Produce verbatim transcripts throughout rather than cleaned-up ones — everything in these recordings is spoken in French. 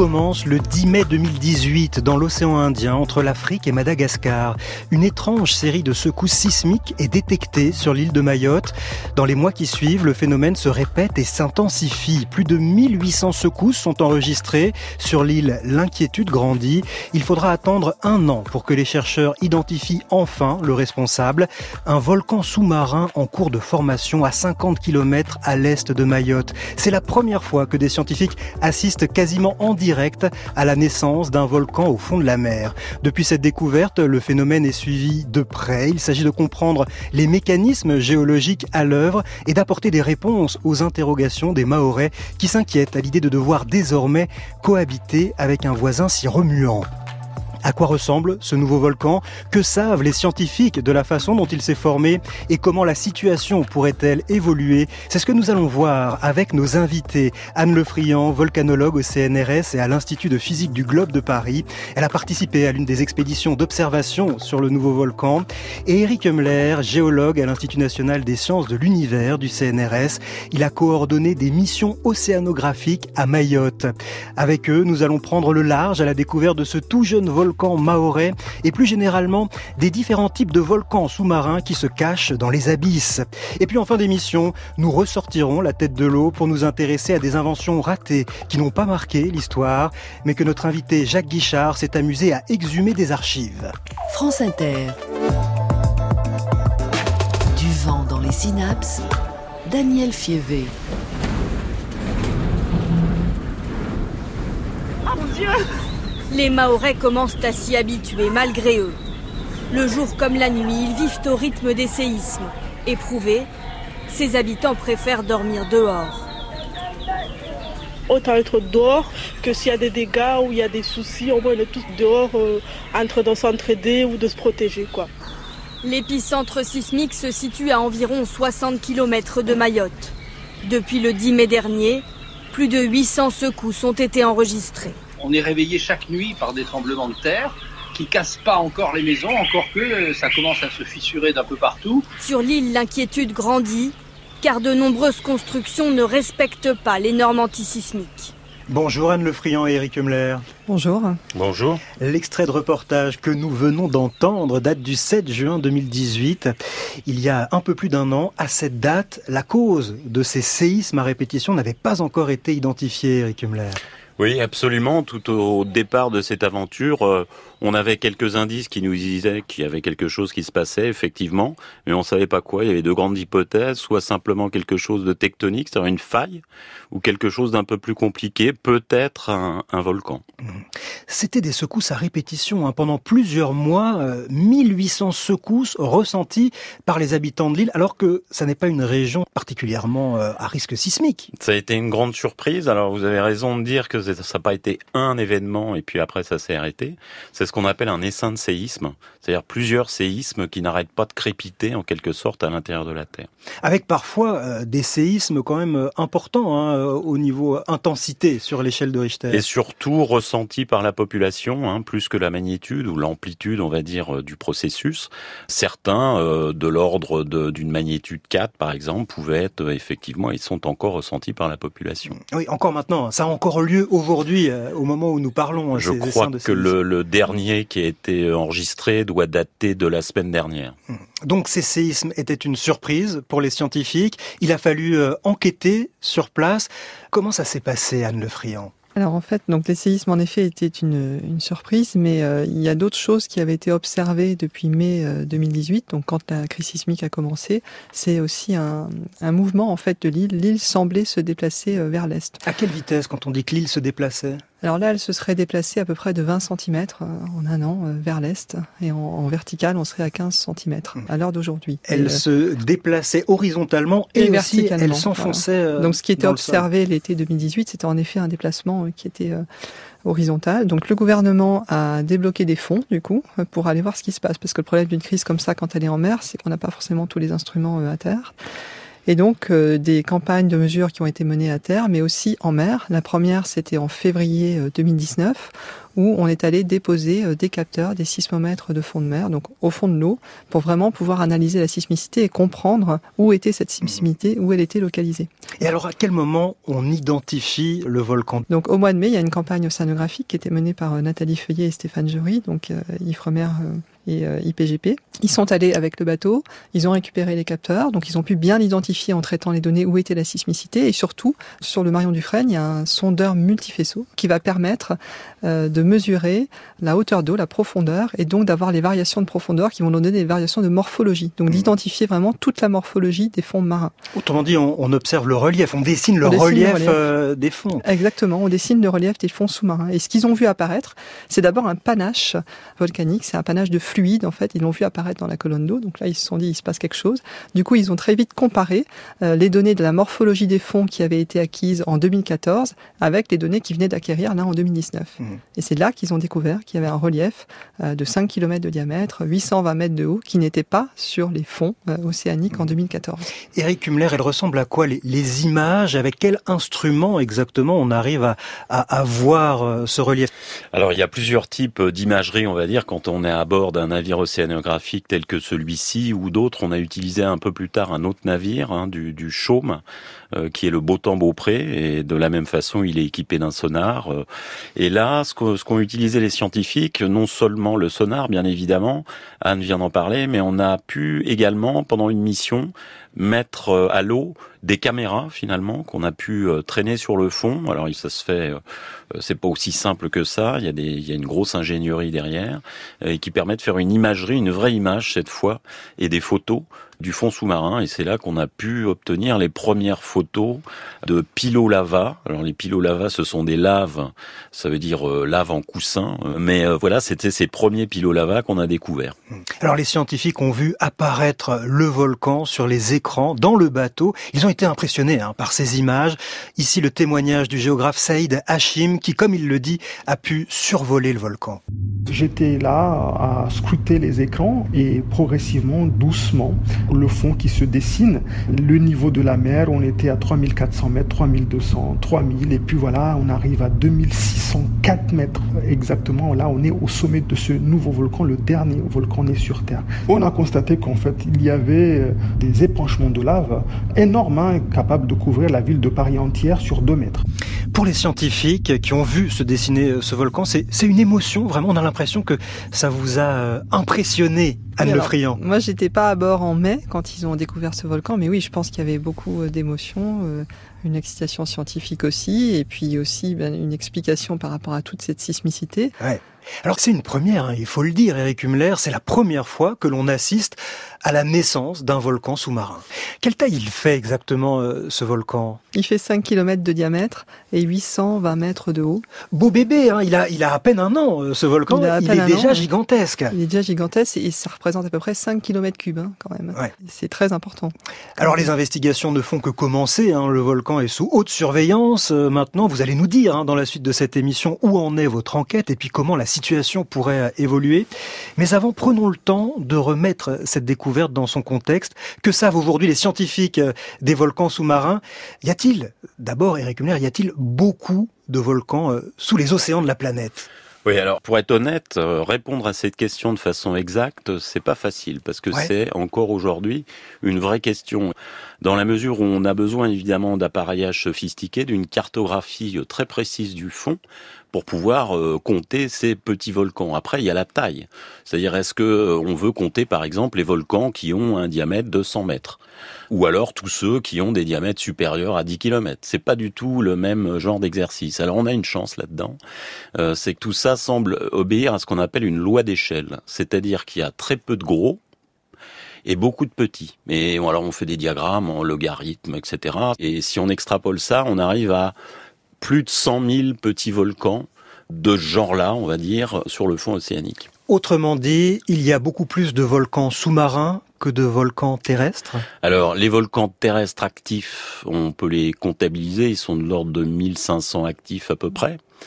commence le dix mai deux mille dix-huit dans l'océan Indien entre l'Afrique et Madagascar. Une étrange série de secousses sismiques est détectée sur l'île de Mayotte. Dans les mois qui suivent, le phénomène se répète et s'intensifie. Plus de mille huit cents secousses sont enregistrées. Sur l'île, l'inquiétude grandit. Il faudra attendre un an pour que les chercheurs identifient enfin le responsable. Un volcan sous-marin en cours de formation à cinquante kilomètres à l'est de Mayotte. C'est la première fois que des scientifiques assistent quasiment en direct à la naissance d'un volcan au fond de la mer. Depuis cette découverte, le phénomène est suivi de près. Il s'agit de comprendre les mécanismes géologiques à l'œuvre et d'apporter des réponses aux interrogations des Mahorais qui s'inquiètent à l'idée de devoir désormais cohabiter avec un voisin si remuant. À quoi ressemble ce nouveau volcan? Que savent les scientifiques de la façon dont il s'est formé? Et comment la situation pourrait-elle évoluer? C'est ce que nous allons voir avec nos invités. Anne Lefriand, volcanologue au C N R S et à l'Institut de physique du Globe de Paris. Elle a participé à l'une des expéditions d'observation sur le nouveau volcan. Et Eric Huemler, géologue à l'Institut national des sciences de l'univers du C N R S. Il a coordonné des missions océanographiques à Mayotte. Avec eux, nous allons prendre le large à la découverte de ce tout jeune volcan mahorais et plus généralement des différents types de volcans sous-marins qui se cachent dans les abysses. Et puis en fin d'émission, nous ressortirons la tête de l'eau pour nous intéresser à des inventions ratées qui n'ont pas marqué l'histoire, mais que notre invité Jacques Guichard s'est amusé à exhumer des archives. France Inter. Du vent dans les synapses, Daniel Fievé. Oh mon Dieu! Les Mahorais commencent à s'y habituer malgré eux. Le jour comme la nuit, ils vivent au rythme des séismes. Éprouvés, ces habitants préfèrent dormir dehors. Autant être dehors que s'il y a des dégâts ou il y a des soucis, au moins on est tous dehors euh, en train de s'entraider ou de se protéger, quoi. L'épicentre sismique se situe à environ soixante kilomètres de Mayotte. Depuis le dix mai dernier, plus de huit cents secousses ont été enregistrées. On est réveillé chaque nuit par des tremblements de terre qui cassent pas encore les maisons, encore que ça commence à se fissurer d'un peu partout. Sur l'île, l'inquiétude grandit, car de nombreuses constructions ne respectent pas les normes antisismiques. Bonjour Anne Lefriand et Eric Huemler. Bonjour. Bonjour. L'extrait de reportage que nous venons d'entendre date du sept juin deux mille dix-huit. Il y a un peu plus d'un an, à cette date, la cause de ces séismes à répétition n'avait pas encore été identifiée, Eric Huemler. Oui, absolument. Tout au départ de cette aventure, euh, on avait quelques indices qui nous disaient qu'il y avait quelque chose qui se passait, effectivement, mais on ne savait pas quoi. Il y avait deux grandes hypothèses, soit simplement quelque chose de tectonique, c'est-à-dire une faille, ou quelque chose d'un peu plus compliqué, peut-être un, un volcan. C'était des secousses à répétition, hein. Pendant plusieurs mois, euh, mille huit cents secousses ressenties par les habitants de l'île, alors que ça n'est pas une région particulièrement euh, à risque sismique. Ça a été une grande surprise. Alors vous avez raison de dire que ça n'a pas été un événement et puis après ça s'est arrêté. C'est ce qu'on appelle un essaim de séisme, c'est-à-dire plusieurs séismes qui n'arrêtent pas de crépiter en quelque sorte à l'intérieur de la Terre. Avec parfois euh, des séismes quand même importants hein, au niveau intensité sur l'échelle de Richter. Et surtout ressentis par la population, hein, plus que la magnitude ou l'amplitude, on va dire, du processus. Certains, euh, de l'ordre de, d'une magnitude quatre par exemple, pouvaient être effectivement, ils sont encore ressentis par la population. Oui, encore maintenant, ça a encore lieu aujourd'hui, euh, au moment où nous parlons. Je crois que le, le dernier qui a été enregistré doit dater de la semaine dernière. Donc ces séismes étaient une surprise pour les scientifiques. Il a fallu euh, enquêter sur place. Comment ça s'est passé, Anne Lefriand ? Alors en fait, donc les séismes en effet étaient une, une surprise, mais euh, il y a d'autres choses qui avaient été observées depuis mai euh, deux mille dix-huit. Donc quand la crise sismique a commencé, c'est aussi un, un mouvement en fait de l'île. L'île semblait se déplacer euh, vers l'est. À quelle vitesse quand on dit que l'île se déplaçait ? Alors là, elle se serait déplacée à peu près de vingt centimètres euh, en un an euh, vers l'est, et en, en verticale, on serait à quinze centimètres à l'heure d'aujourd'hui. Elle et, se déplaçait horizontalement et, et aussi elle s'enfonçait. Voilà. Donc ce qui était observé l'été deux mille dix-huit, c'était en effet un déplacement qui était euh, horizontal. Donc le gouvernement a débloqué des fonds du coup pour aller voir ce qui se passe, parce que le problème d'une crise comme ça quand elle est en mer, c'est qu'on n'a pas forcément tous les instruments euh, à terre. Et donc euh, des campagnes de mesures qui ont été menées à terre, mais aussi en mer. La première, c'était en février deux mille dix-neuf, où on est allé déposer des capteurs, des sismomètres de fond de mer, donc au fond de l'eau, pour vraiment pouvoir analyser la sismicité et comprendre où était cette sismicité, où elle était localisée. Et alors, à quel moment on identifie le volcan ? Donc, au mois de mai, il y a une campagne océanographique qui était menée par Nathalie Feuillet et Stéphane Jury, donc euh, Ifremer euh, et euh, I P G P. Ils sont allés avec le bateau, ils ont récupéré les capteurs, donc ils ont pu bien identifier en traitant les données où était la sismicité, et surtout, sur le Marion Dufresne, il y a un sondeur multifaisceau qui va permettre euh, de mesurer la hauteur d'eau, la profondeur, et donc d'avoir les variations de profondeur qui vont nous donner des variations de morphologie, donc d'identifier vraiment toute la morphologie des fonds marins. Autrement dit, on, on observe le relief, on dessine le on dessine relief, le relief. Euh, des fonds. Exactement, on dessine le relief des fonds sous-marins. Et ce qu'ils ont vu apparaître, c'est d'abord un panache volcanique, c'est un panache de fluide, en fait, ils l'ont vu apparaître dans la colonne d'eau, donc là ils se sont dit il se passe quelque chose. Du coup, ils ont très vite comparé euh, les données de la morphologie des fonds qui avaient été acquises en deux mille quatorze avec les données qu'ils venaient d'acquérir là en deux mille dix-neuf. Mmh. Et c'est là qu'ils ont découvert qu'il y avait un relief euh, de cinq kilomètres de diamètre, huit cent vingt mètres de haut, qui n'était pas sur les fonds euh, océaniques mmh. en deux mille quatorze. Éric Hummler, elle ressemble à quoi les, les images? Avec quel instrument exactement on arrive à, à, à voir euh, ce relief? Alors, il y a plusieurs types d'imagerie, on va dire, quand on est à bord d'un navire océanographique tel que celui-ci ou d'autres. On a utilisé un peu plus tard un autre navire, hein, du, du Chaume, euh, qui est le Beautemps-Beaupré, et de la même façon, il est équipé d'un sonar. Euh, et là, ce, que, ce qu'ont utilisé les scientifiques, non seulement le sonar, bien évidemment, Anne vient d'en parler, mais on a pu également, pendant une mission, mettre à l'eau des caméras finalement qu'on a pu traîner sur le fond. Alors ça se fait, c'est pas aussi simple que ça. Il y a des, il y a une grosse ingénierie derrière et qui permet de faire une imagerie, une vraie image cette fois, et des photos du fond sous-marin. Et c'est là qu'on a pu obtenir les premières photos de pilolava. Alors les pilolava, ce sont des laves, ça veut dire euh, lave en coussin. Mais euh, voilà, c'était ces premiers pilolava qu'on a découverts. Alors les scientifiques ont vu apparaître le volcan sur les écrans dans le bateau. Ils ont été impressionnés hein, par ces images. Ici le témoignage du géographe Saïd Hachim qui, comme il le dit, a pu survoler le volcan. J'étais là à scruter les écrans et progressivement, doucement, le fond qui se dessine. Le niveau de la mer, on était à trois mille quatre cents mètres, trois mille deux cents, trois mille, et puis voilà, on arrive à deux mille six cent quatre mètres exactement. Là, on est au sommet de ce nouveau volcan, le dernier volcan né sur Terre. On a constaté qu'en fait, il y avait des épanchements de lave énormes, hein, capables de couvrir la ville de Paris entière sur deux mètres. Pour les scientifiques qui ont vu se dessiner ce volcan, c'est, c'est une émotion, vraiment, on a l'impression que ça vous a impressionné, Anne oui, Le Friand. Moi, j'étais pas à bord en mai quand ils ont découvert ce volcan, mais oui, je pense qu'il y avait beaucoup d'émotions, euh, une excitation scientifique aussi, et puis aussi ben, une explication par rapport à toute cette sismicité. Ouais. Alors c'est une première, hein, il faut le dire, Éric Hummler, c'est la première fois que l'on assiste à la naissance d'un volcan sous-marin. Quelle taille il fait exactement euh, ce volcan ? Il fait cinq kilomètres de diamètre et huit cent vingt mètres de haut. Beau bébé, hein, il a, il a à peine un an, euh, ce volcan, il, il est déjà an, gigantesque. Il est déjà gigantesque et ça représente à peu près cinq kilomètres cubes hein, quand même. Ouais. C'est très important. Alors les investigations ne font que commencer, hein, le volcan est sous haute surveillance. Euh, maintenant, vous allez nous dire hein, dans la suite de cette émission où en est votre enquête et puis comment la situation pourrait évoluer. Mais avant, prenons le temps de remettre cette découverte dans son contexte. Que savent aujourd'hui les scientifiques des volcans sous-marins ? Y a-t-il, d'abord Éric Hummler, y a-t-il beaucoup de volcans sous les océans de la planète ? Oui, alors pour être honnête, euh, répondre à cette question de façon exacte, c'est pas facile parce que ouais. c'est encore aujourd'hui une vraie question. Dans la mesure où on a besoin évidemment d'appareillages sophistiqués, d'une cartographie très précise du fond pour pouvoir euh, compter ces petits volcans. Après, il y a la taille. C'est-à-dire, est-ce que euh, on veut compter par exemple les volcans qui ont un diamètre de cent mètres ? Ou alors tous ceux qui ont des diamètres supérieurs à dix kilomètres. C'est pas du tout le même genre d'exercice. Alors on a une chance là-dedans, euh, c'est que tout ça semble obéir à ce qu'on appelle une loi d'échelle. C'est-à-dire qu'il y a très peu de gros et beaucoup de petits. Et alors on fait des diagrammes en logarithme, et cetera. Et si on extrapole ça, on arrive à plus de cent mille petits volcans de ce genre-là, on va dire, sur le fond océanique. Autrement dit, il y a beaucoup plus de volcans sous-marins que de volcans terrestres ? Alors, les volcans terrestres actifs, on peut les comptabiliser, ils sont de l'ordre de mille cinq cents actifs à peu près.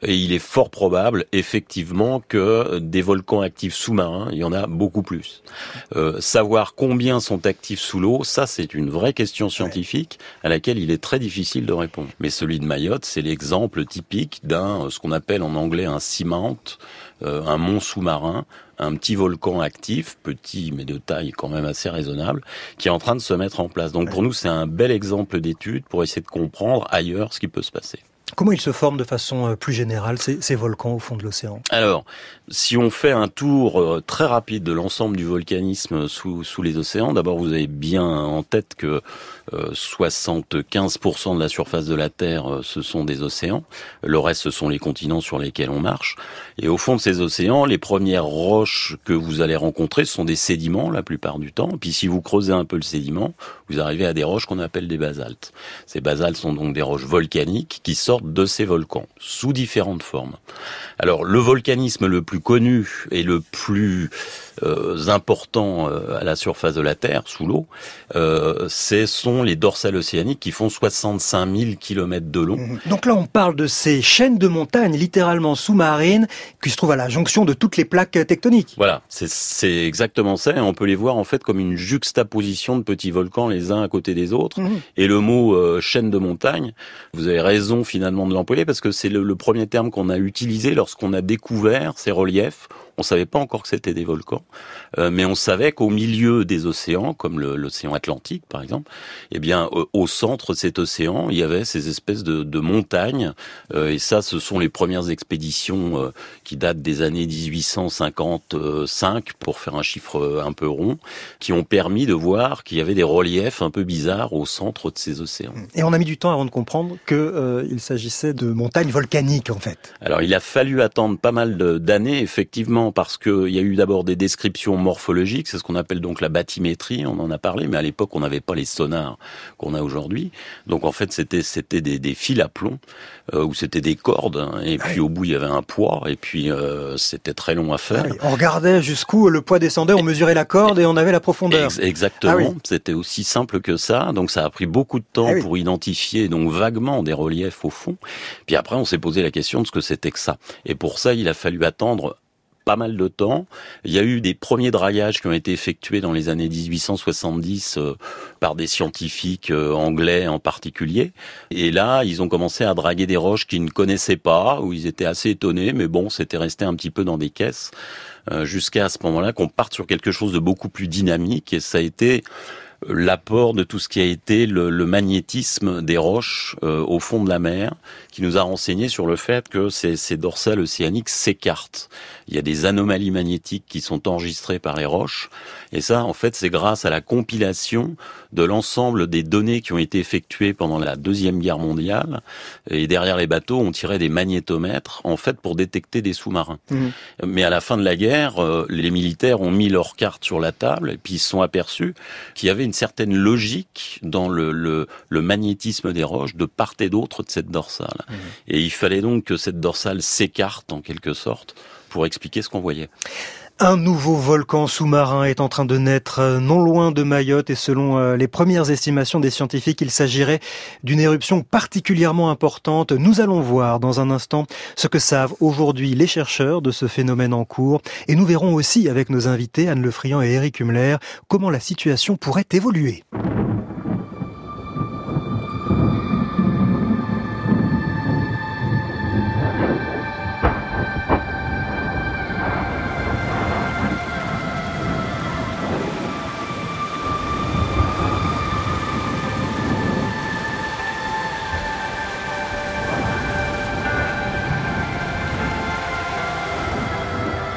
Et il est fort probable, effectivement, que des volcans actifs sous-marins, il y en a beaucoup plus. Euh, savoir combien sont actifs sous l'eau, ça c'est une vraie question scientifique à laquelle il est très difficile de répondre. Mais celui de Mayotte, c'est l'exemple typique d'un, ce qu'on appelle en anglais un seamount, euh, un mont sous-marin, un petit volcan actif, petit mais de taille quand même assez raisonnable, qui est en train de se mettre en place. Donc pour nous, c'est un bel exemple d'étude pour essayer de comprendre ailleurs ce qui peut se passer. Comment ils se forment de façon plus générale, ces, ces volcans au fond de l'océan? Alors, si on fait un tour très rapide de l'ensemble du volcanisme sous, sous les océans, d'abord vous avez bien en tête que euh, soixante-quinze pour cent de la surface de la Terre, euh, ce sont des océans. Le reste, ce sont les continents sur lesquels on marche. Et au fond de ces océans, les premières roches que vous allez rencontrer sont des sédiments la plupart du temps. Puis si vous creusez un peu le sédiment, vous arrivez à des roches qu'on appelle des basaltes. Ces basaltes sont donc des roches volcaniques qui sortent de ces volcans, sous différentes formes. Alors, le volcanisme le plus connu et le plus euh, important euh, à la surface de la Terre, sous l'eau, euh, ce sont les dorsales océaniques qui font soixante-cinq mille kilomètres de long. Donc là, on parle de ces chaînes de montagnes, littéralement sous-marines, qui se trouvent à la jonction de toutes les plaques tectoniques. Voilà, c'est, c'est exactement ça. Et on peut les voir en fait comme une juxtaposition de petits volcans les uns à côté des autres. Mmh. Et le mot euh, chaîne de montagne, vous avez raison finalement de l'employer parce que c'est le, le premier terme qu'on a utilisé lorsqu'on a découvert ces reliefs. On savait pas encore que c'était des volcans, euh, mais on savait qu'au milieu des océans, comme le, l'océan Atlantique par exemple, eh bien au, au centre de cet océan, il y avait ces espèces de, de montagnes. Euh, et ça, ce sont les premières expéditions euh, qui datent des années dix-huit cent cinquante-cinq, pour faire un chiffre un peu rond, qui ont permis de voir qu'il y avait des reliefs un peu bizarres au centre de ces océans. Et on a mis du temps avant de comprendre que euh, il s'agissait de montagnes volcaniques en fait. Alors il a fallu attendre pas mal de, d'années, effectivement, parce qu'il y a eu d'abord des descriptions morphologiques, c'est ce qu'on appelle donc la bathymétrie, on en a parlé, mais à l'époque on n'avait pas les sonars qu'on a aujourd'hui. Donc en fait c'était c'était des, des fils à plomb, euh, ou c'était des cordes, hein, et puis au bout il y avait un poids, et puis euh, c'était très long à faire. Ah oui, on regardait jusqu'où le poids descendait, on mesurait la corde et on avait la profondeur. Ex- exactement, ah oui. C'était aussi simple que ça, donc ça a pris beaucoup de temps ah oui. pour identifier donc vaguement des reliefs au fond. Puis après on s'est posé la question de ce que c'était que ça. Et pour ça il a fallu attendre pas mal de temps. Il y a eu des premiers dragages qui ont été effectués dans les années dix-huit cent soixante-dix euh, par des scientifiques euh, anglais en particulier. Et là, ils ont commencé à draguer des roches qu'ils ne connaissaient pas, où ils étaient assez étonnés, mais bon, c'était resté un petit peu dans des caisses, euh, jusqu'à ce moment-là qu'on parte sur quelque chose de beaucoup plus dynamique, et ça a été l'apport de tout ce qui a été le, le magnétisme des roches euh, au fond de la mer, qui nous a renseigné sur le fait que ces, ces dorsales océaniques s'écartent. Il y a des anomalies magnétiques qui sont enregistrées par les roches, et ça, en fait, c'est grâce à la compilation de l'ensemble des données qui ont été effectuées pendant la Deuxième Guerre mondiale, et derrière les bateaux, on tirait des magnétomètres, en fait, pour détecter des sous-marins. Mmh. Mais à la fin de la guerre, euh, les militaires ont mis leurs cartes sur la table, et puis ils se sont aperçus qu'il y avait une certaine logique dans le, le, le magnétisme des roches de part et d'autre de cette dorsale. Mmh. Et il fallait donc que cette dorsale s'écarte en quelque sorte pour expliquer ce qu'on voyait. Un nouveau volcan sous-marin est en train de naître non loin de Mayotte, et selon les premières estimations des scientifiques, il s'agirait d'une éruption particulièrement importante. Nous allons voir dans un instant ce que savent aujourd'hui les chercheurs de ce phénomène en cours, et nous verrons aussi avec nos invités Anne Le Friand et Eric Hummler comment la situation pourrait évoluer.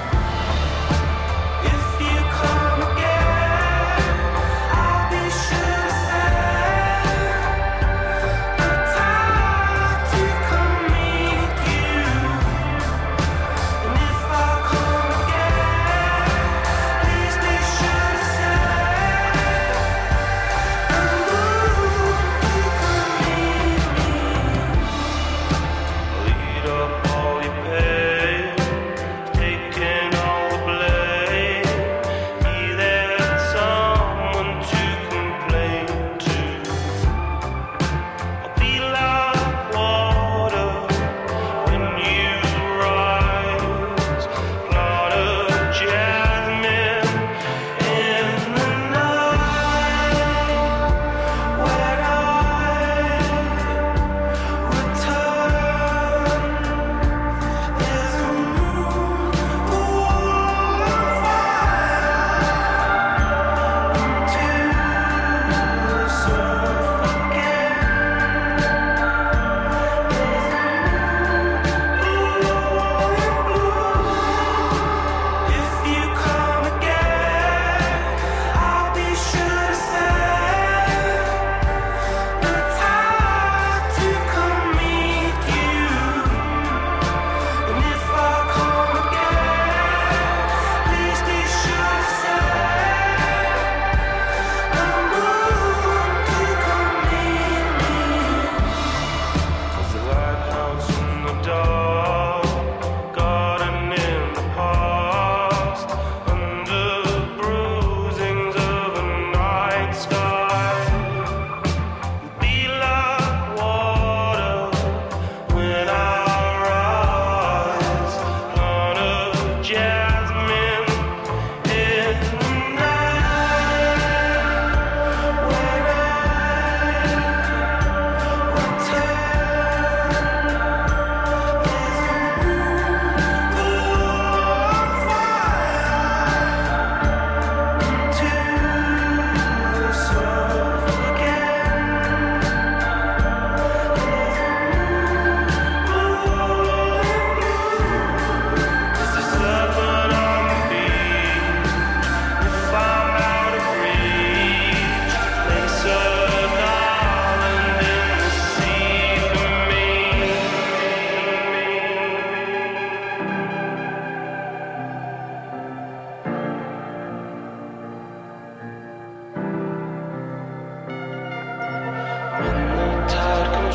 If you come again, I'll be sure.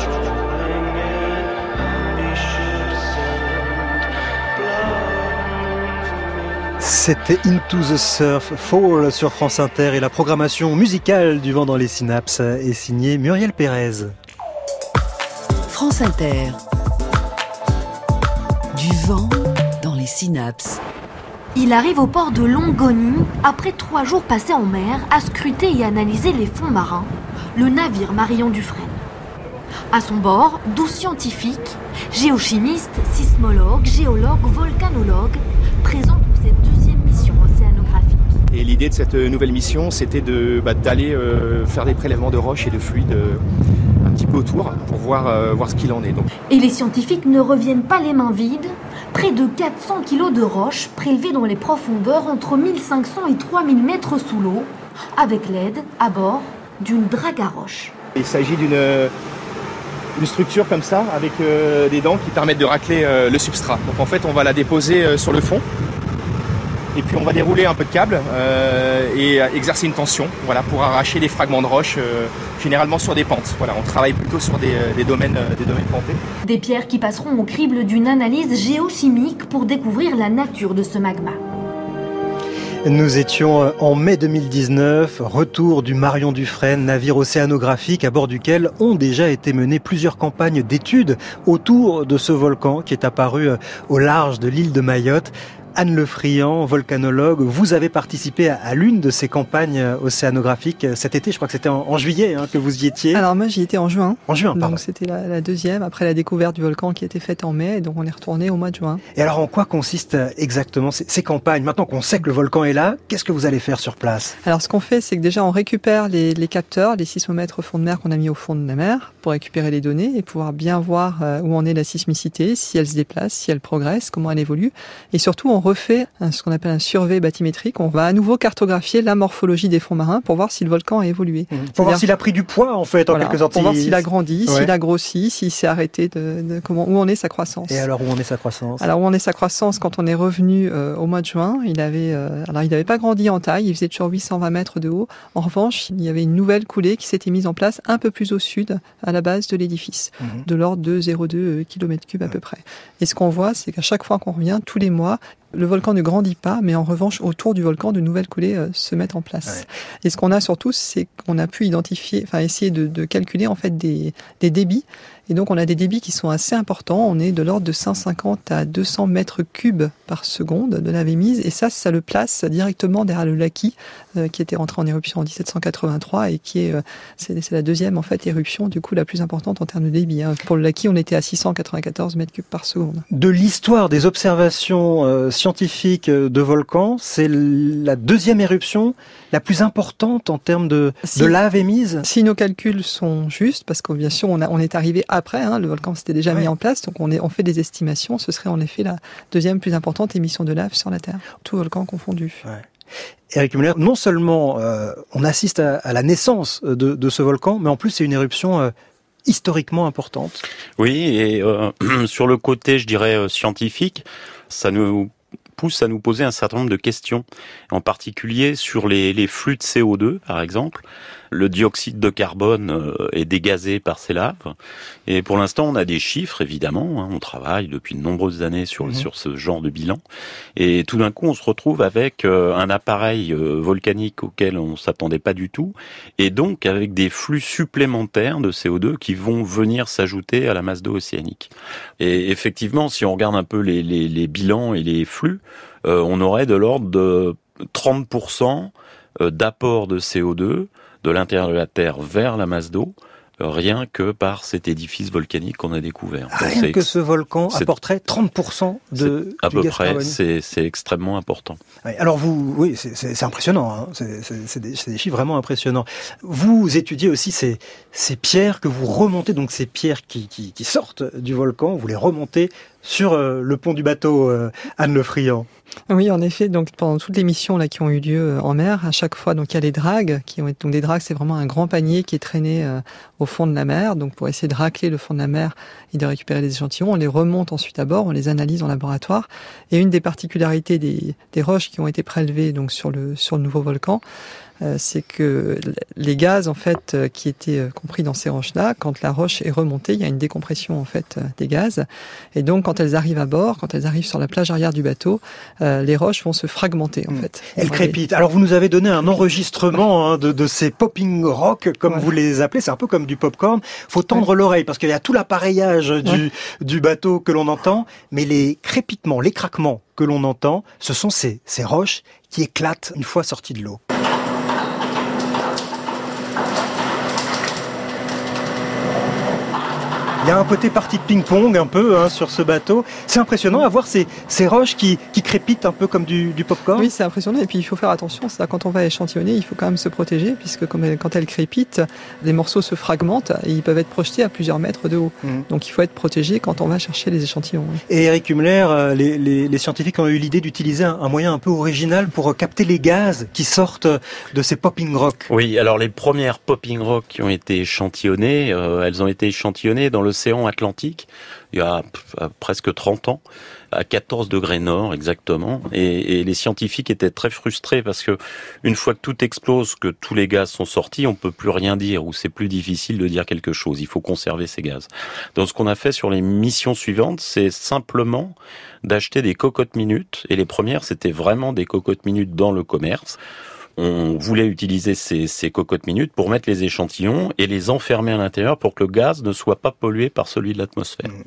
C'était Into the Surf Fall sur France Inter et la programmation musicale du vent dans les synapses est signée Muriel Pérez. France Inter. Du vent dans les synapses. Il arrive au port de Longoni après trois jours passés en mer à scruter et analyser les fonds marins, le navire Marion Dufresne. À son bord, douze scientifiques, géochimistes, sismologues, géologues, volcanologues, présents pour cette deuxième mission océanographique. Et l'idée de cette nouvelle mission, c'était de, bah, d'aller euh, faire des prélèvements de roches et de fluides euh, un petit peu autour pour voir, euh, voir ce qu'il en est. Donc. Et les scientifiques ne reviennent pas les mains vides. Près de quatre cents kilos de roches prélevées dans les profondeurs entre mille cinq cents et trois mille mètres sous l'eau, avec l'aide, à bord, d'une drague à roches. Il s'agit d'une, d'une structure comme ça, avec euh, des dents qui permettent de racler euh, le substrat. Donc en fait, on va la déposer euh, sur le fond. Et puis on va dérouler un peu de câble euh, et exercer une tension, voilà, pour arracher des fragments de roche, euh, généralement sur des pentes. Voilà, on travaille plutôt sur des, des domaines, des domaines pentés. Des pierres qui passeront au crible d'une analyse géochimique pour découvrir la nature de ce magma. Nous étions en mai deux mille dix-neuf, retour du Marion Dufresne, navire océanographique à bord duquel ont déjà été menées plusieurs campagnes d'études autour de ce volcan qui est apparu au large de l'île de Mayotte. Anne Lefriand, volcanologue, vous avez participé à, à l'une de ces campagnes océanographiques cet été, je crois que c'était en, en juillet hein, que vous y étiez. Alors moi j'y étais en juin. En juin, pardon. Donc c'était la, la deuxième, après la découverte du volcan qui a été faite en mai, et donc on est retourné au mois de juin. Et alors en quoi consistent exactement ces, ces campagnes? Maintenant qu'on sait que le volcan est là, qu'est-ce que vous allez faire sur place? Alors ce qu'on fait, c'est que déjà on récupère les, les capteurs, les sismomètres au fond de mer qu'on a mis au fond de la mer, pour récupérer les données et pouvoir bien voir où en est la sismicité, si elle se déplace, si elle progresse, comment elle évolue. Et surtout on refait ce qu'on appelle un survey bathymétrique. On va à nouveau cartographier la morphologie des fonds marins pour voir si le volcan a évolué. Mmh. Pour voir s'il a pris du poids, en fait, en voilà, quelque sorte. Pour voir s'il a grandi, ouais. s'il a grossi, s'il s'est arrêté, de, de comment, où en est sa croissance. Et alors, où en est sa croissance? Alors, où en est sa croissance, quand on est revenu euh, au mois de juin, il avait, euh, alors il n'avait pas grandi en taille, il faisait toujours huit cent vingt mètres de haut. En revanche, il y avait une nouvelle coulée qui s'était mise en place un peu plus au sud, à la base de l'édifice, mmh. de l'ordre de zéro virgule deux kilomètres cubes à peu près. Et ce qu'on voit, c'est qu'à chaque fois qu'on revient, tous les mois, le volcan ne grandit pas, mais en revanche, autour du volcan, de nouvelles coulées euh, se mettent en place. Ouais. Et ce qu'on a surtout, c'est qu'on a pu identifier, enfin essayer de, de calculer en fait des, des débits. Et donc, on a des débits qui sont assez importants. On est de l'ordre de cent cinquante à deux cents mètres cubes par seconde de lave émise. Et ça, ça le place directement derrière le Laki, euh, qui était rentré en éruption en dix-sept cent quatre-vingt-trois et qui est, euh, c'est, c'est la deuxième en fait éruption, du coup, la plus importante en termes de débit. Hein. Pour le Laki, on était à six cent quatre-vingt-quatorze mètres cubes par seconde. De l'histoire des observations euh, scientifiques de volcans, c'est la deuxième éruption la plus importante en termes de, si, de lave émise. Si nos calculs sont justes, parce que bien sûr, on, a, on est arrivé après, hein, le volcan s'était déjà ouais. mis en place, donc on, est, on fait des estimations, ce serait en effet la deuxième plus importante émission de lave sur la Terre, tout volcan confondu. Ouais. Éric Muller, non seulement euh, on assiste à, à la naissance de, de ce volcan, mais en plus c'est une éruption euh, historiquement importante. Oui, et euh, sur le côté, je dirais, euh, scientifique, ça nous pousse à nous poser un certain nombre de questions, en particulier sur les, les flux de C O deux, par exemple. Le dioxyde de carbone euh, est dégazé par ces laves, et pour l'instant, on a des chiffres, évidemment. Hein, on travaille depuis de nombreuses années sur, mmh. sur ce genre de bilan, et tout d'un coup, on se retrouve avec euh, un appareil euh, volcanique auquel on s'attendait pas du tout, et donc avec des flux supplémentaires de C O deux qui vont venir s'ajouter à la masse d'eau océanique. Et effectivement, si on regarde un peu les, les, les bilans et les flux, euh, on aurait de l'ordre de trente pour cent d'apport de C O deux de l'intérieur de la Terre vers la masse d'eau, rien que par cet édifice volcanique qu'on a découvert. Rien Donc, que ce volcan apporterait trente pour cent de à du peu gaz près, carbonique. c'est, c'est extrêmement important. Oui, alors vous, oui, c'est, c'est, c'est impressionnant. Hein. C'est, c'est, c'est, des, c'est des chiffres vraiment impressionnants. Vous étudiez aussi ces, ces pierres que vous remontez, donc ces pierres qui, qui, qui sortent du volcan, vous les remontez sur euh, le pont du bateau, euh, Anne Lefriand. Oui, en effet. Donc pendant toutes les missions là qui ont eu lieu en mer, à chaque fois, donc il y a les dragues qui ont été, donc des dragues, c'est vraiment un grand panier qui est traîné euh, au fond de la mer. Donc pour essayer de racler le fond de la mer et de récupérer les échantillons, on les remonte ensuite à bord, on les analyse en laboratoire. Et une des particularités des, des roches qui ont été prélevées donc sur le sur le nouveau volcan, euh, c'est que les gaz en fait euh, qui étaient euh, compris dans ces roches-là, quand la roche est remontée, il y a une décompression en fait euh, des gaz, et donc quand elles arrivent à bord, quand elles arrivent sur la plage arrière du bateau, euh, les roches vont se fragmenter en fait. Elles crépitent. Alors vous nous avez donné un enregistrement hein, de, de ces popping rock, comme ouais. vous les appelez, c'est un peu comme du popcorn. Faut tendre ouais. l'oreille parce qu'il y a tout l'appareillage du, ouais. du bateau que l'on entend, mais les crépitements, les craquements que l'on entend, ce sont ces, ces roches qui éclatent une fois sorties de l'eau. Il y a un côté partie de ping-pong un peu hein, sur ce bateau. C'est impressionnant à voir ces, ces roches qui, qui crépitent un peu comme du, du popcorn. Oui, c'est impressionnant. Et puis il faut faire attention. C'est quand on va échantillonner, il faut quand même se protéger puisque comme elle, quand elles crépitent, les morceaux se fragmentent et ils peuvent être projetés à plusieurs mètres de haut. Mmh. Donc il faut être protégé quand on va chercher les échantillons. Et Eric Hummler, les, les, les scientifiques ont eu l'idée d'utiliser un, un moyen un peu original pour capter les gaz qui sortent de ces popping rock. Oui, alors les premières popping rock qui ont été échantillonnées, euh, elles ont été échantillonnées dans le l'océan Atlantique, il y a presque trente ans, à quatorze degrés nord exactement, et, et les scientifiques étaient très frustrés parce que une fois que tout explose, que tous les gaz sont sortis, on peut plus rien dire, ou c'est plus difficile de dire quelque chose, il faut conserver ces gaz. Donc ce qu'on a fait sur les missions suivantes, c'est simplement d'acheter des cocottes minutes, et les premières c'était vraiment des cocottes minutes dans le commerce. On voulait utiliser ces, ces cocottes minutes pour mettre les échantillons et les enfermer à l'intérieur pour que le gaz ne soit pas pollué par celui de l'atmosphère. Mmh.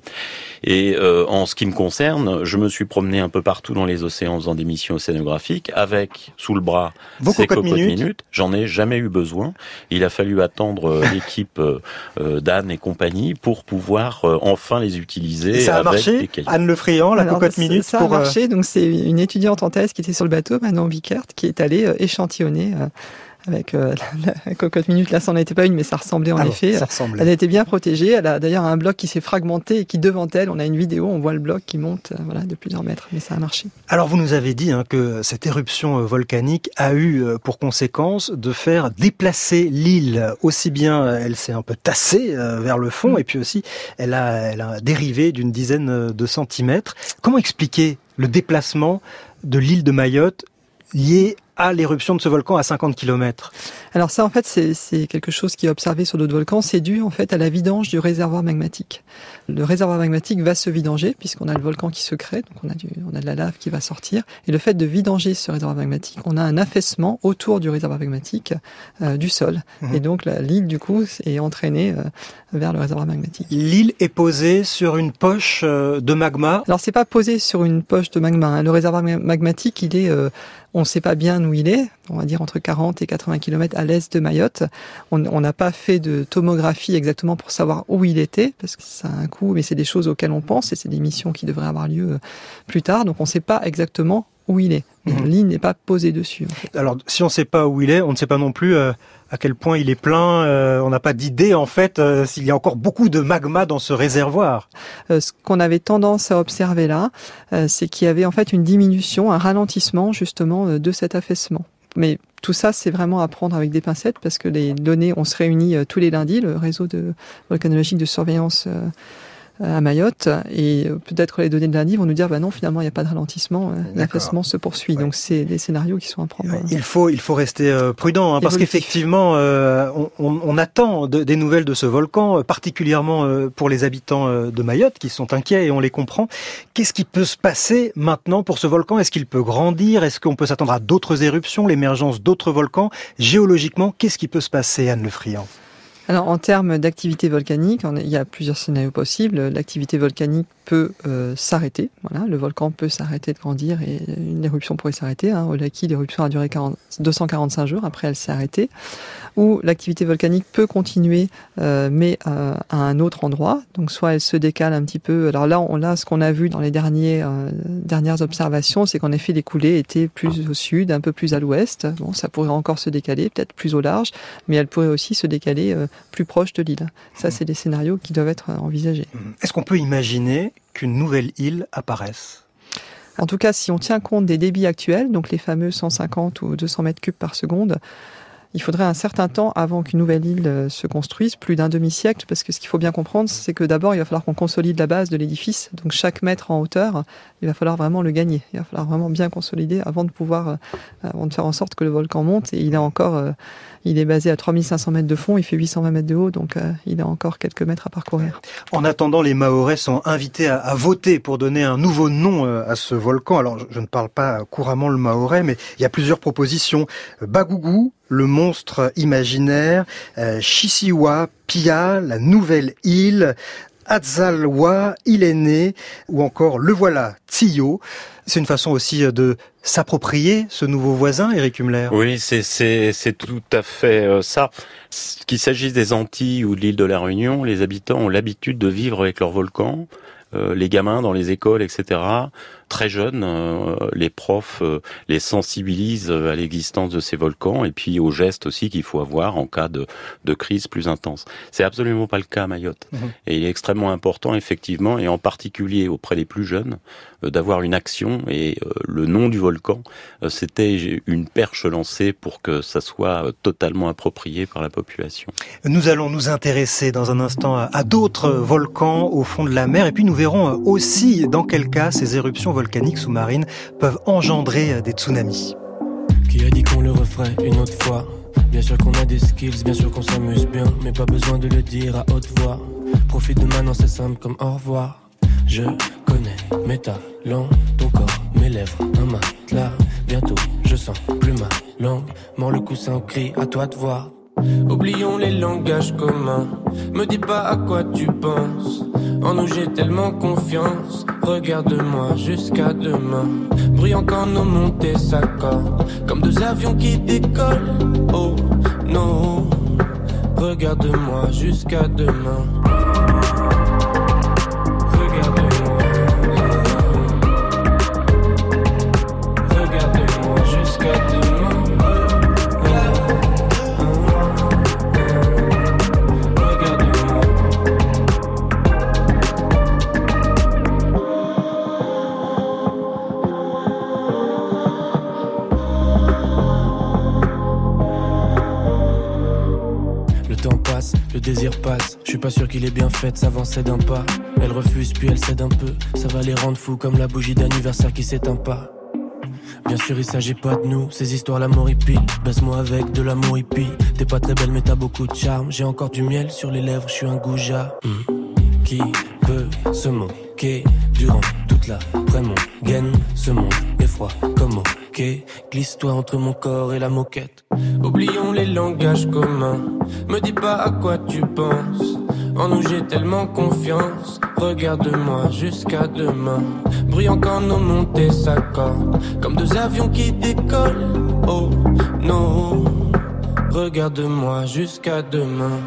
Et euh, en ce qui me concerne, je me suis promené un peu partout dans les océans en faisant des missions océanographiques avec sous le bras Vos ces cocottes, cocottes minutes. minutes. J'en ai jamais eu besoin. Il a fallu attendre l'équipe euh, d'Anne et compagnie pour pouvoir euh, enfin les utiliser. Et ça a avec marché, des cailloux. Anne Lefriand, la Alors, cocotte minute. Ça pour, a marché. Donc c'est une étudiante en thèse qui était sur le bateau, Manon Vickert, qui est allée euh, échantillonner Euh, avec euh, la, la cocotte minute. Là, ça n'en était pas une, mais ça ressemblait en ah effet. Bon, ça ressemblait. Elle était bien protégée. Elle a d'ailleurs un bloc qui s'est fragmenté et qui, devant elle, on a une vidéo, on voit le bloc qui monte euh, voilà, de plusieurs mètres. Mais ça a marché. Alors, vous nous avez dit hein, que cette éruption volcanique a eu pour conséquence de faire déplacer l'île. Aussi bien, elle s'est un peu tassée euh, vers le fond, mmh. et puis aussi, elle a, elle a dérivé d'une dizaine de centimètres. Comment expliquer le déplacement de l'île de Mayotte lié à l'éruption de ce volcan à cinquante kilomètres? Alors ça, en fait, c'est, c'est quelque chose qui est observé sur d'autres volcans. C'est dû, en fait, à la vidange du réservoir magmatique. Le réservoir magmatique va se vidanger, puisqu'on a le volcan qui se crée, donc on a, du, on a de la lave qui va sortir. Et le fait de vidanger ce réservoir magmatique, on a un affaissement autour du réservoir magmatique euh, du sol. Mmh. Et donc la, l'île, du coup, est entraînée euh, vers le réservoir magmatique. L'île est posée sur une poche euh, de magma? Alors c'est pas posé sur une poche de magma. Hein. Le réservoir magmatique, il est... Euh, on ne sait pas bien où il est, on va dire entre quarante et quatre-vingts kilomètres à l'est de Mayotte. On n'a pas fait de tomographie exactement pour savoir où il était, parce que ça a un coût, mais c'est des choses auxquelles on pense, et c'est des missions qui devraient avoir lieu plus tard, donc on ne sait pas exactement où il est. Mais mmh. l'île n'est pas posée dessus. En fait. Alors, si on ne sait pas où il est, on ne sait pas non plus euh, à quel point il est plein. Euh, on n'a pas d'idée, en fait, euh, s'il y a encore beaucoup de magma dans ce réservoir. Euh, ce qu'on avait tendance à observer là, euh, c'est qu'il y avait en fait une diminution, un ralentissement justement euh, de cet affaissement. Mais tout ça, c'est vraiment à prendre avec des pincettes parce que les données, on se réunit euh, tous les lundis, le réseau de volcanologique de surveillance euh, à Mayotte, et peut-être que les données de lundi vont nous dire bah non, finalement il n'y a pas de ralentissement, l'affaissement se poursuit. Ouais. Donc c'est des scénarios qui sont à prendre. Il faut il faut rester prudent hein, parce qu'effectivement euh, on, on attend de, des nouvelles de ce volcan, particulièrement pour les habitants de Mayotte qui sont inquiets et on les comprend. Qu'est-ce qui peut se passer maintenant pour ce volcan? Est-ce qu'il peut grandir? Est-ce qu'on peut s'attendre à d'autres éruptions, l'émergence d'autres volcans? Géologiquement, qu'est-ce qui peut se passer, Anne Lefriand? Alors, en termes d'activité volcanique, il y a plusieurs scénarios possibles. L'activité volcanique peut euh, s'arrêter. Voilà, le volcan peut s'arrêter de grandir et une éruption pourrait s'arrêter. Hein. Au Laki, l'éruption a duré quarante, deux cent quarante-cinq jours. Après, elle s'est arrêtée. Ou l'activité volcanique peut continuer, euh, mais euh, à un autre endroit. Donc, soit elle se décale un petit peu. Alors là, on a ce qu'on a vu dans les derniers, euh, dernières observations, c'est qu'en effet, les coulées étaient plus au sud, un peu plus à l'ouest. Bon, ça pourrait encore se décaler, peut-être plus au large, mais elle pourrait aussi se décaler euh, plus proche de l'île. Ça, c'est des scénarios qui doivent être envisagés. Est-ce qu'on peut imaginer qu'une nouvelle île apparaisse? En tout cas, si on tient compte des débits actuels, donc les fameux cent cinquante ou deux cents mètres cubes par seconde, il faudrait un certain temps avant qu'une nouvelle île se construise, plus d'un demi-siècle, parce que ce qu'il faut bien comprendre, c'est que d'abord, il va falloir qu'on consolide la base de l'édifice. Donc chaque mètre en hauteur, il va falloir vraiment le gagner. Il va falloir vraiment bien consolider avant de pouvoir, euh, avant de faire en sorte que le volcan monte. Et il est encore, euh, il est basé à trois mille cinq cents mètres de fond, il fait huit cent vingt mètres de haut, donc euh, il a encore quelques mètres à parcourir. En attendant, les Mahorais sont invités à, à voter pour donner un nouveau nom euh, à ce volcan. Alors, je, je ne parle pas couramment le mahorais, mais il y a plusieurs propositions. Bagougou, le monstre imaginaire, euh, Chisiwa, Pia, la nouvelle île, Atzalwa, île aînée, ou encore le voilà, Tio. C'est une façon aussi de s'approprier ce nouveau voisin, Éric Hummler. Oui, c'est c'est c'est tout à fait euh, ça. Qu'il s'agisse des Antilles ou de l'île de la Réunion, les habitants ont l'habitude de vivre avec leur volcan. Euh, les gamins dans les écoles, et cetera. Très jeunes, euh, les profs euh, les sensibilisent à l'existence de ces volcans et puis aux gestes aussi qu'il faut avoir en cas de, de crise plus intense. C'est absolument pas le cas à Mayotte. Mmh. Et il est extrêmement important, effectivement, et en particulier auprès des plus jeunes, euh, d'avoir une action. Et euh, le nom du volcan, euh, c'était une perche lancée pour que ça soit euh, totalement approprié par la population. Nous allons nous intéresser dans un instant à, à d'autres volcans au fond de la mer et puis nous verrons aussi dans quel cas ces éruptions volcaniques sous-marines peuvent engendrer des tsunamis. Qui a dit qu'on le referait une autre fois? Bien sûr qu'on a des skills, bien sûr qu'on s'amuse bien, mais pas besoin de le dire à haute voix. Profite de maintenant, c'est simple comme au revoir. Je connais mes talents, ton corps, mes lèvres, un matelas. Bientôt, je sens plus ma langue, mord le coussin, crie à toi de voir. Oublions les langages communs, me dis pas à quoi tu penses. En nous j'ai tellement confiance, regarde-moi jusqu'à demain. Brillant quand nos montées s'accordent, comme deux avions qui décollent. Oh non, regarde-moi jusqu'à demain. Regarde-moi, regarde-moi jusqu'à demain. Le désir passe, je suis pas sûr qu'il est bien fait de s'avancer d'un pas. Elle refuse puis elle cède un peu, ça va les rendre fous comme la bougie d'anniversaire qui s'éteint pas. Bien sûr il s'agit pas de nous, ces histoires l'amour hippie. Baisse-moi avec de l'amour hippie. T'es pas très belle mais t'as beaucoup de charme. J'ai encore du miel sur les lèvres, je suis un goujat. mmh. Qui peut se moquer durant toute la mon gaine? Ce monde est froid comme ok. Glisse-toi entre mon corps et la moquette. Oublions les langages communs, me dis pas à quoi tu penses. En nous j'ai tellement confiance, regarde-moi jusqu'à demain. Brillant quand nos montées s'accordent, comme deux avions qui décollent. Oh non, regarde-moi jusqu'à demain.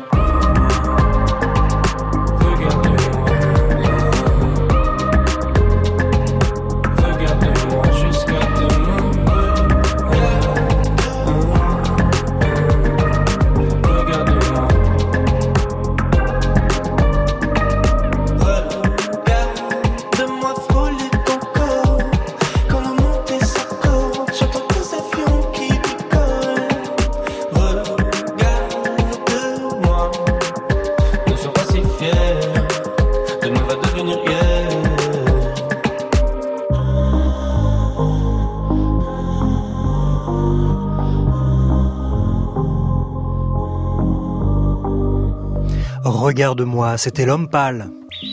Regarde-moi, c'était l'homme pâle.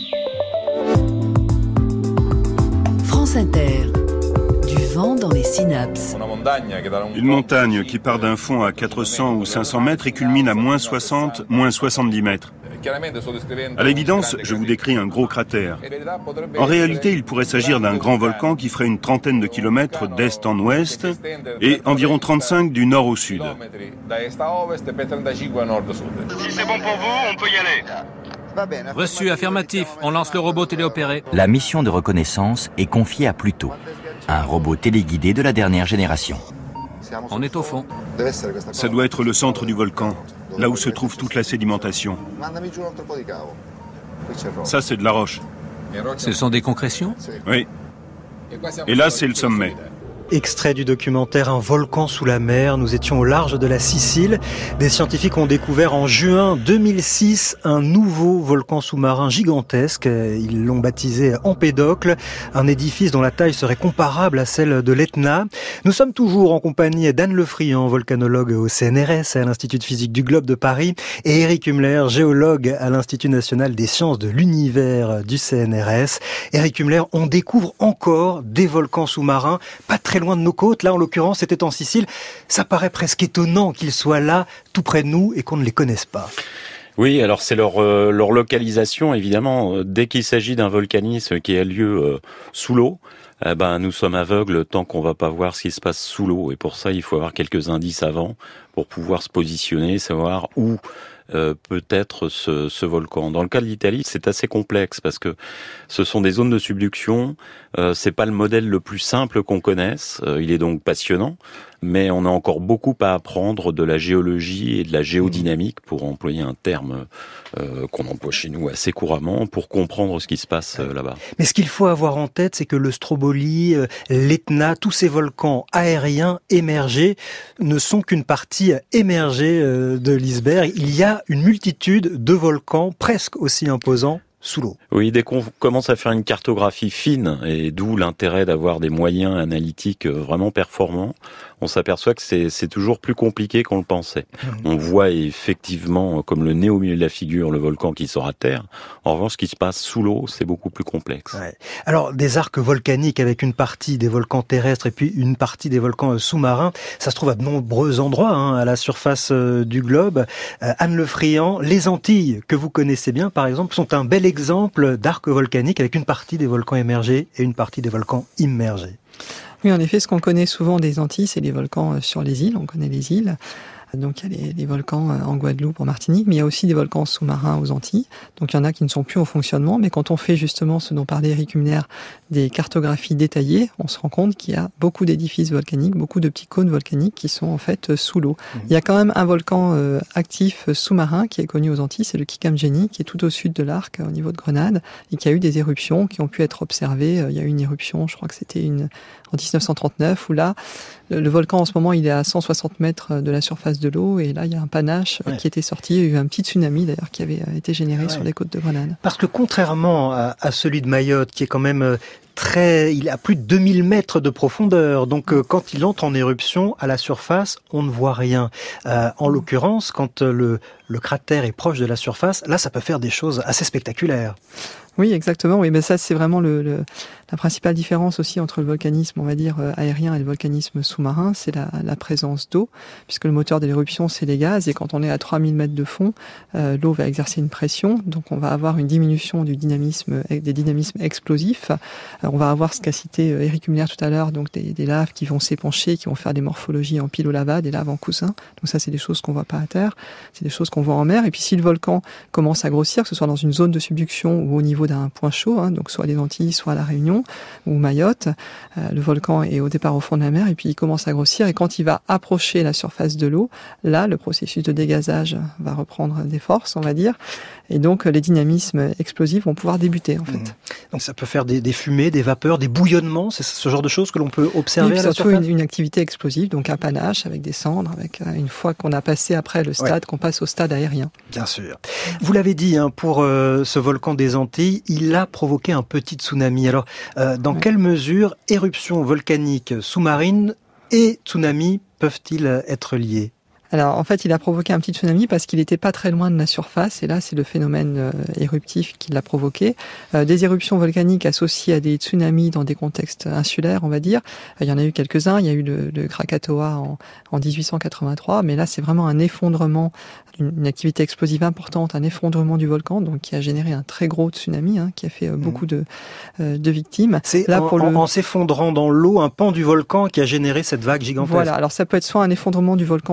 France Inter, du vent dans les synapses. Une montagne qui part d'un fond à quatre cents ou cinq cents mètres et culmine à moins soixante, moins soixante-dix mètres. À l'évidence, je vous décris un gros cratère. En réalité, il pourrait s'agir d'un grand volcan qui ferait une trentaine de kilomètres d'est en ouest et environ trente-cinq du nord au sud. Si c'est bon pour vous, on peut y aller. Reçu, affirmatif. On lance le robot téléopéré. La mission de reconnaissance est confiée à Pluto, un robot téléguidé de la dernière génération. On est au fond. Ça doit être le centre du volcan, là où se trouve toute la sédimentation. Ça, c'est de la roche. Ce sont des concrétions? Oui. Et là, c'est le sommet. Extrait du documentaire Un volcan sous la mer. Nous étions au large de la Sicile. Des scientifiques ont découvert en juin deux mille six un nouveau volcan sous-marin gigantesque. Ils l'ont baptisé Empédocle, un édifice dont la taille serait comparable à celle de l'Etna. Nous sommes toujours en compagnie d'Anne Lefriand, volcanologue au C N R S, à l'Institut de physique du globe de Paris, et Eric Hummler, géologue à l'Institut national des sciences de l'univers du C N R S. Eric Hummler, on découvre encore des volcans sous-marins, pas très loin de nos côtes. Là, en l'occurrence, c'était en Sicile. Ça paraît presque étonnant qu'ils soient là, tout près de nous, et qu'on ne les connaisse pas. Oui, alors c'est leur euh, leur localisation, évidemment. Dès qu'il s'agit d'un volcanisme qui a lieu euh, sous l'eau, eh ben nous sommes aveugles tant qu'on va pas voir ce qui se passe sous l'eau. Et pour ça, il faut avoir quelques indices avant pour pouvoir se positionner, savoir où Euh, peut-être ce, ce volcan. Dans le cas de l'Italie, c'est assez complexe parce que ce sont des zones de subduction. Euh, c'est pas le modèle le plus simple qu'on connaisse. Euh, il est donc passionnant, mais on a encore beaucoup à apprendre de la géologie et de la géodynamique, pour employer un terme euh, qu'on emploie chez nous assez couramment, pour comprendre ce qui se passe euh, là-bas. Mais ce qu'il faut avoir en tête, c'est que le Stromboli, euh, l'Etna, tous ces volcans aériens émergés ne sont qu'une partie émergée euh, de l'iceberg. Il y a une multitude de volcans presque aussi imposants sous l'eau. Oui, dès qu'on commence à faire une cartographie fine, et d'où l'intérêt d'avoir des moyens analytiques vraiment performants, on s'aperçoit que c'est, c'est toujours plus compliqué qu'on le pensait. Mmh. On voit effectivement, comme le nez au milieu de la figure, le volcan qui sort à terre. En revanche, ce qui se passe sous l'eau, c'est beaucoup plus complexe. Ouais. Alors, des arcs volcaniques avec une partie des volcans terrestres et puis une partie des volcans sous-marins, ça se trouve à de nombreux endroits, hein, à la surface euh, du globe. Euh, Anne Lefriand, les Antilles, que vous connaissez bien, par exemple, sont un bel exemple d'arc volcanique avec une partie des volcans émergés et une partie des volcans immergés. Oui, en effet, ce qu'on connaît souvent des Antilles, c'est les volcans sur les îles. On connaît les îles. Donc il y a les, les volcans en Guadeloupe, en Martinique, mais il y a aussi des volcans sous-marins aux Antilles. Donc il y en a qui ne sont plus en fonctionnement, mais quand on fait justement ce dont parlait Eric Hummler, des cartographies détaillées, on se rend compte qu'il y a beaucoup d'édifices volcaniques, beaucoup de petits cônes volcaniques qui sont en fait sous l'eau. Mmh. Il y a quand même un volcan euh, actif sous-marin qui est connu aux Antilles, c'est le Kikhamjeni, qui est tout au sud de l'arc, au niveau de Grenade, et qui a eu des éruptions qui ont pu être observées. Il y a eu une éruption, je crois que c'était une en dix-neuf cent trente-neuf, où là, le, le volcan en ce moment, il est à cent soixante mètres de la surface de l'eau, et là, il y a un panache ouais. qui était sorti. Il y a eu un petit tsunami, d'ailleurs, qui avait été généré ouais. sur les côtes de Grenade. Parce que contrairement à, à celui de Mayotte, qui est quand même très, il a plus de deux mille mètres de profondeur, donc euh, quand il entre en éruption, à la surface, on ne voit rien. Euh, en l'occurrence, quand le, le cratère est proche de la surface, là, ça peut faire des choses assez spectaculaires. Oui, exactement. Oui, mais ça, c'est vraiment le, le, la principale différence aussi entre le volcanisme, on va dire, aérien et le volcanisme sous-marin, c'est la, la présence d'eau, puisque le moteur de l'éruption, c'est les gaz, et quand on est à trois mille mètres de fond, euh, l'eau va exercer une pression, donc on va avoir une diminution du dynamisme, des dynamismes explosifs. Euh, on va avoir ce qu'a cité Eric Hummler tout à l'heure, donc des, des laves qui vont s'épancher, qui vont faire des morphologies en pile-au-lava, des laves en coussin. Donc ça, c'est des choses qu'on voit pas à terre, c'est des choses qu'on voit en mer. Et puis si le volcan commence à grossir, que ce soit dans une zone de subduction ou au niveau d'un point chaud, hein, donc soit les Antilles, soit la Réunion ou Mayotte, euh, le volcan est au départ au fond de la mer et puis il commence à grossir, et quand il va approcher la surface de l'eau, là le processus de dégazage va reprendre des forces, on va dire, et donc les dynamismes explosifs vont pouvoir débuter en fait. Mmh. Donc ça peut faire des, des fumées, des vapeurs, des bouillonnements, c'est ce genre de choses que l'on peut observer oui, à la surtout surface. Une, une activité explosive, donc un panache avec des cendres, avec euh, une fois qu'on a passé après le stade, ouais. qu'on passe au stade aérien. Bien sûr. Vous l'avez dit, hein, pour euh, ce volcan des Antilles, il a provoqué un petit tsunami. Alors, euh, dans ouais. quelle mesure éruptions volcaniques sous-marines et tsunami peuvent-ils être liés ? Alors, en fait, il a provoqué un petit tsunami parce qu'il n'était pas très loin de la surface, et là, c'est le phénomène euh, éruptif qui l'a provoqué. Euh, des éruptions volcaniques associées à des tsunamis dans des contextes insulaires, on va dire. Euh, il y en a eu quelques-uns. Il y a eu le, le Krakatoa en, en dix-huit cent quatre-vingt-trois, mais là, c'est vraiment un effondrement, une, une activité explosive importante, un effondrement du volcan, donc qui a généré un très gros tsunami, hein, qui a fait euh, beaucoup mmh. de, euh, de victimes. C'est là, en, pour en, le... en s'effondrant dans l'eau, un pan du volcan qui a généré cette vague gigantesque. Voilà. Alors, ça peut être soit un effondrement du volcan sur lui-même,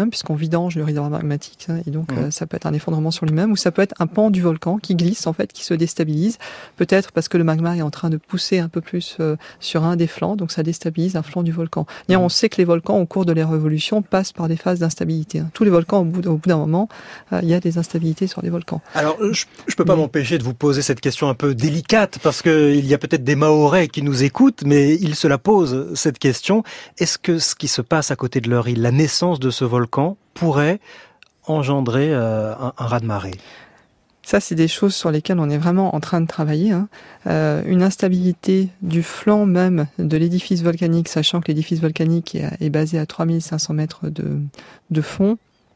lui-même, puisqu'on vidange le réservoir magmatique, hein, et donc mmh. euh, ça peut être un effondrement sur lui-même, ou ça peut être un pan du volcan qui glisse, en fait, qui se déstabilise, peut-être parce que le magma est en train de pousser un peu plus euh, sur un des flancs, donc ça déstabilise un flanc du volcan. Et mmh. on sait que les volcans, au cours de leur évolution, passent par des phases d'instabilité. Hein. Tous les volcans, au bout, au bout d'un moment, euh, il y a des instabilités sur les volcans. Alors, je ne peux pas mmh. m'empêcher de vous poser cette question un peu délicate, parce qu'il y a peut-être des Mahorais qui nous écoutent, mais ils se la posent, cette question. Est-ce que ce qui se passe à côté de leur île, la naissance de ce volcan, pourrait engendrer euh, un, un raz-de-marée ? Ça, c'est des choses sur lesquelles on est vraiment en train de travailler. Hein. Euh, une instabilité du flanc même de l'édifice volcanique, sachant que l'édifice volcanique est, est basé à trois mille cinq cents mètres de, de fond.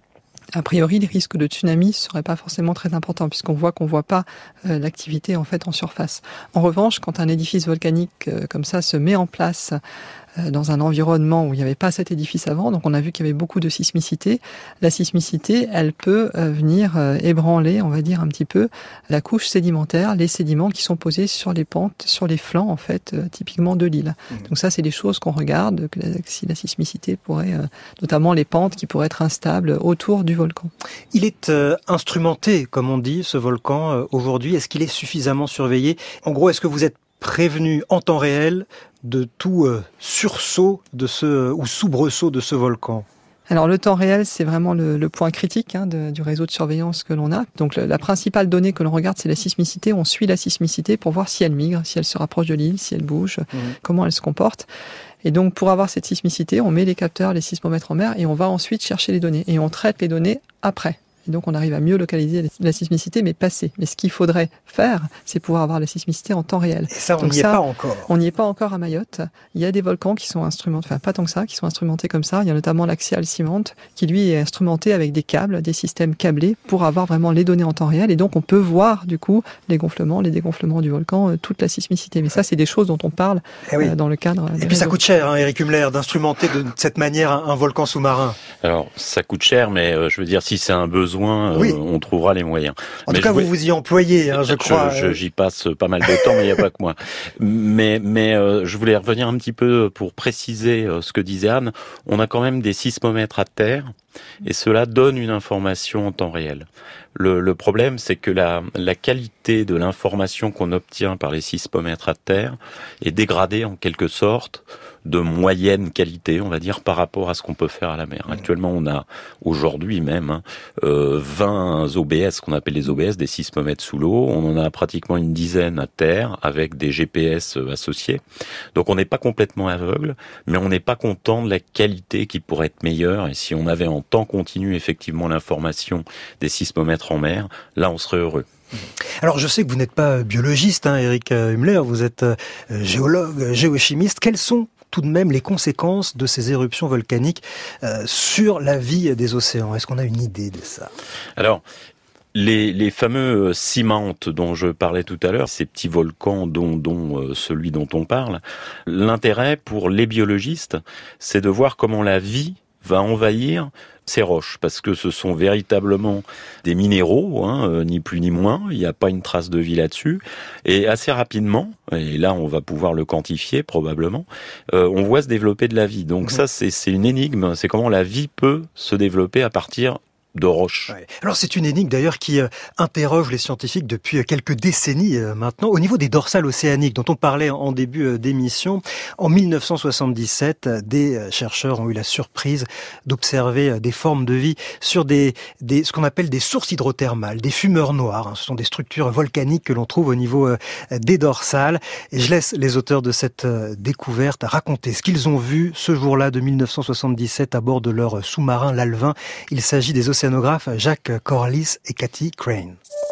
A priori, les risques de tsunami ne seraient pas forcément très importants, puisqu'on voit qu'on ne voit pas euh, l'activité en fait en surface. En revanche, quand un édifice volcanique euh, comme ça se met en place euh, dans un environnement où il n'y avait pas cet édifice avant, donc on a vu qu'il y avait beaucoup de sismicité, la sismicité, elle peut euh, venir euh, ébranler, on va dire un petit peu, la couche sédimentaire, les sédiments qui sont posés sur les pentes, sur les flancs en fait, euh, typiquement de l'île. Mmh. Donc ça, c'est des choses qu'on regarde, que la, si la sismicité pourrait, euh, notamment les pentes qui pourraient être instables autour du volcan. Il est euh, instrumenté, comme on dit, ce volcan euh, aujourd'hui. Est-ce qu'il est suffisamment surveillé ? En gros, est-ce que vous êtes prévenu en temps réel de tout euh, sursaut de ce, euh, ou soubresaut de ce volcan ? Alors le temps réel, c'est vraiment le, le point critique hein, de, du réseau de surveillance que l'on a. Donc le, la principale donnée que l'on regarde, c'est la sismicité. On suit la sismicité pour voir si elle migre, si elle se rapproche de l'île, si elle bouge, mmh. comment elle se comporte. Et donc pour avoir cette sismicité, on met les capteurs, les sismomètres en mer et on va ensuite chercher les données. Et on traite les données après. Et donc on arrive à mieux localiser la sismicité, mais passée. Mais ce qu'il faudrait faire, c'est pouvoir avoir la sismicité en temps réel. Et ça, on n'y est pas encore. On n'y est pas encore à Mayotte. Il y a des volcans qui sont instrumentés, enfin pas tant que ça, qui sont instrumentés comme ça. Il y a notamment l'Axial Ciment, qui lui est instrumenté avec des câbles, des systèmes câblés, pour avoir vraiment les données en temps réel. Et donc on peut voir du coup les gonflements, les dégonflements du volcan, euh, toute la sismicité. Mais ça, c'est des choses dont on parle eh oui. euh, dans le cadre. Et puis réseaux. Ça coûte cher, hein, Éric Hummler, d'instrumenter de cette manière un, un volcan sous-marin. Alors ça coûte cher, mais euh, je veux dire, si c'est un besoin, oui. euh, on trouvera les moyens. En mais tout cas, vous vais... vous y employez, hein, je, je crois. Je, j'y passe pas mal de temps, mais il n'y a pas que moi. Mais, mais euh, je voulais revenir un petit peu pour préciser euh, ce que disait Anne. On a quand même des sismomètres à terre, et cela donne une information en temps réel. Le, le problème, c'est que la, la qualité de l'information qu'on obtient par les sismomètres à terre est dégradée en quelque sorte de moyenne qualité, on va dire, par rapport à ce qu'on peut faire à la mer. Actuellement, on a aujourd'hui même hein, euh, vingt O B S, qu'on appelle les O B S, des sismomètres sous l'eau. On en a pratiquement une dizaine à terre, avec des G P S associés. Donc on n'est pas complètement aveugle, mais on n'est pas content de la qualité qui pourrait être meilleure. Et si on avait en temps continu effectivement l'information des sismomètres en mer, là on serait heureux. Alors je sais que vous n'êtes pas biologiste, hein, Éric Hummler, vous êtes euh, géologue, géochimiste. Quelles sont tout de même les conséquences de ces éruptions volcaniques euh, sur la vie des océans? Est-ce qu'on a une idée de ça? Alors, les, les fameux seamounts dont je parlais tout à l'heure, ces petits volcans dont, dont euh, celui dont on parle, l'intérêt pour les biologistes, c'est de voir comment la vie va envahir ces roches, parce que ce sont véritablement des minéraux, hein, euh, ni plus ni moins, il n'y a pas une trace de vie là-dessus, et assez rapidement, et là on va pouvoir le quantifier probablement, euh, on voit se développer de la vie. Donc mmh. ça c'est, c'est une énigme, c'est comment la vie peut se développer à partir de roches. Ouais. Alors c'est une énigme d'ailleurs qui euh, interroge les scientifiques depuis quelques décennies euh, maintenant. Au niveau des dorsales océaniques dont on parlait en début euh, d'émission, en mille neuf cent soixante-dix-sept, euh, des euh, chercheurs ont eu la surprise d'observer euh, des formes de vie sur des, des ce qu'on appelle des sources hydrothermales, des fumeurs noirs. Hein. Ce sont des structures volcaniques que l'on trouve au niveau euh, des dorsales. Et je laisse les auteurs de cette euh, découverte raconter ce qu'ils ont vu ce jour-là de mille neuf cent soixante-dix-sept à bord de leur sous-marin l'Alvin. Il s'agit des océanographes Jacques Corraliss et Cathy Crane.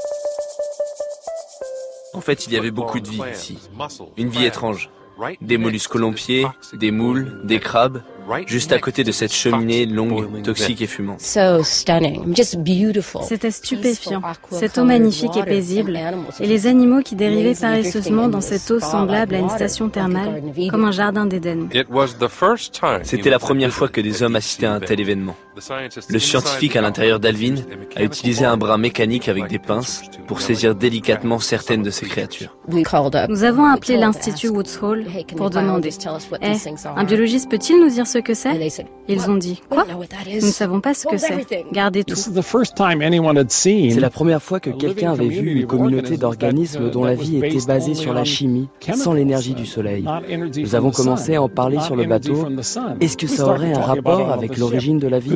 En fait, il y avait beaucoup de vie ici. Une vie étrange. Des mollusques colombiers, des moules, des crabes, juste à côté de cette cheminée longue, toxique et fumante. C'était stupéfiant. Cette eau magnifique et paisible, et les animaux qui dérivaient paresseusement dans cette eau semblable à une station thermale, comme un jardin d'Éden. C'était la première fois que des hommes assistaient à un tel événement. Le scientifique à l'intérieur d'Alvin a utilisé un bras mécanique avec des pinces pour saisir délicatement certaines de ces créatures. Nous avons appelé l'Institut Woods Hole pour demander « Eh, un biologiste peut-il nous dire ce que c'est ?» Ils ont dit « Quoi ? Nous ne savons pas ce que c'est. Gardez tout. » C'est la première fois que quelqu'un avait vu une communauté d'organismes dont la vie était basée sur la chimie, sans l'énergie du soleil. Nous avons commencé à en parler sur le bateau. Est-ce que ça aurait un rapport avec l'origine de la vie ?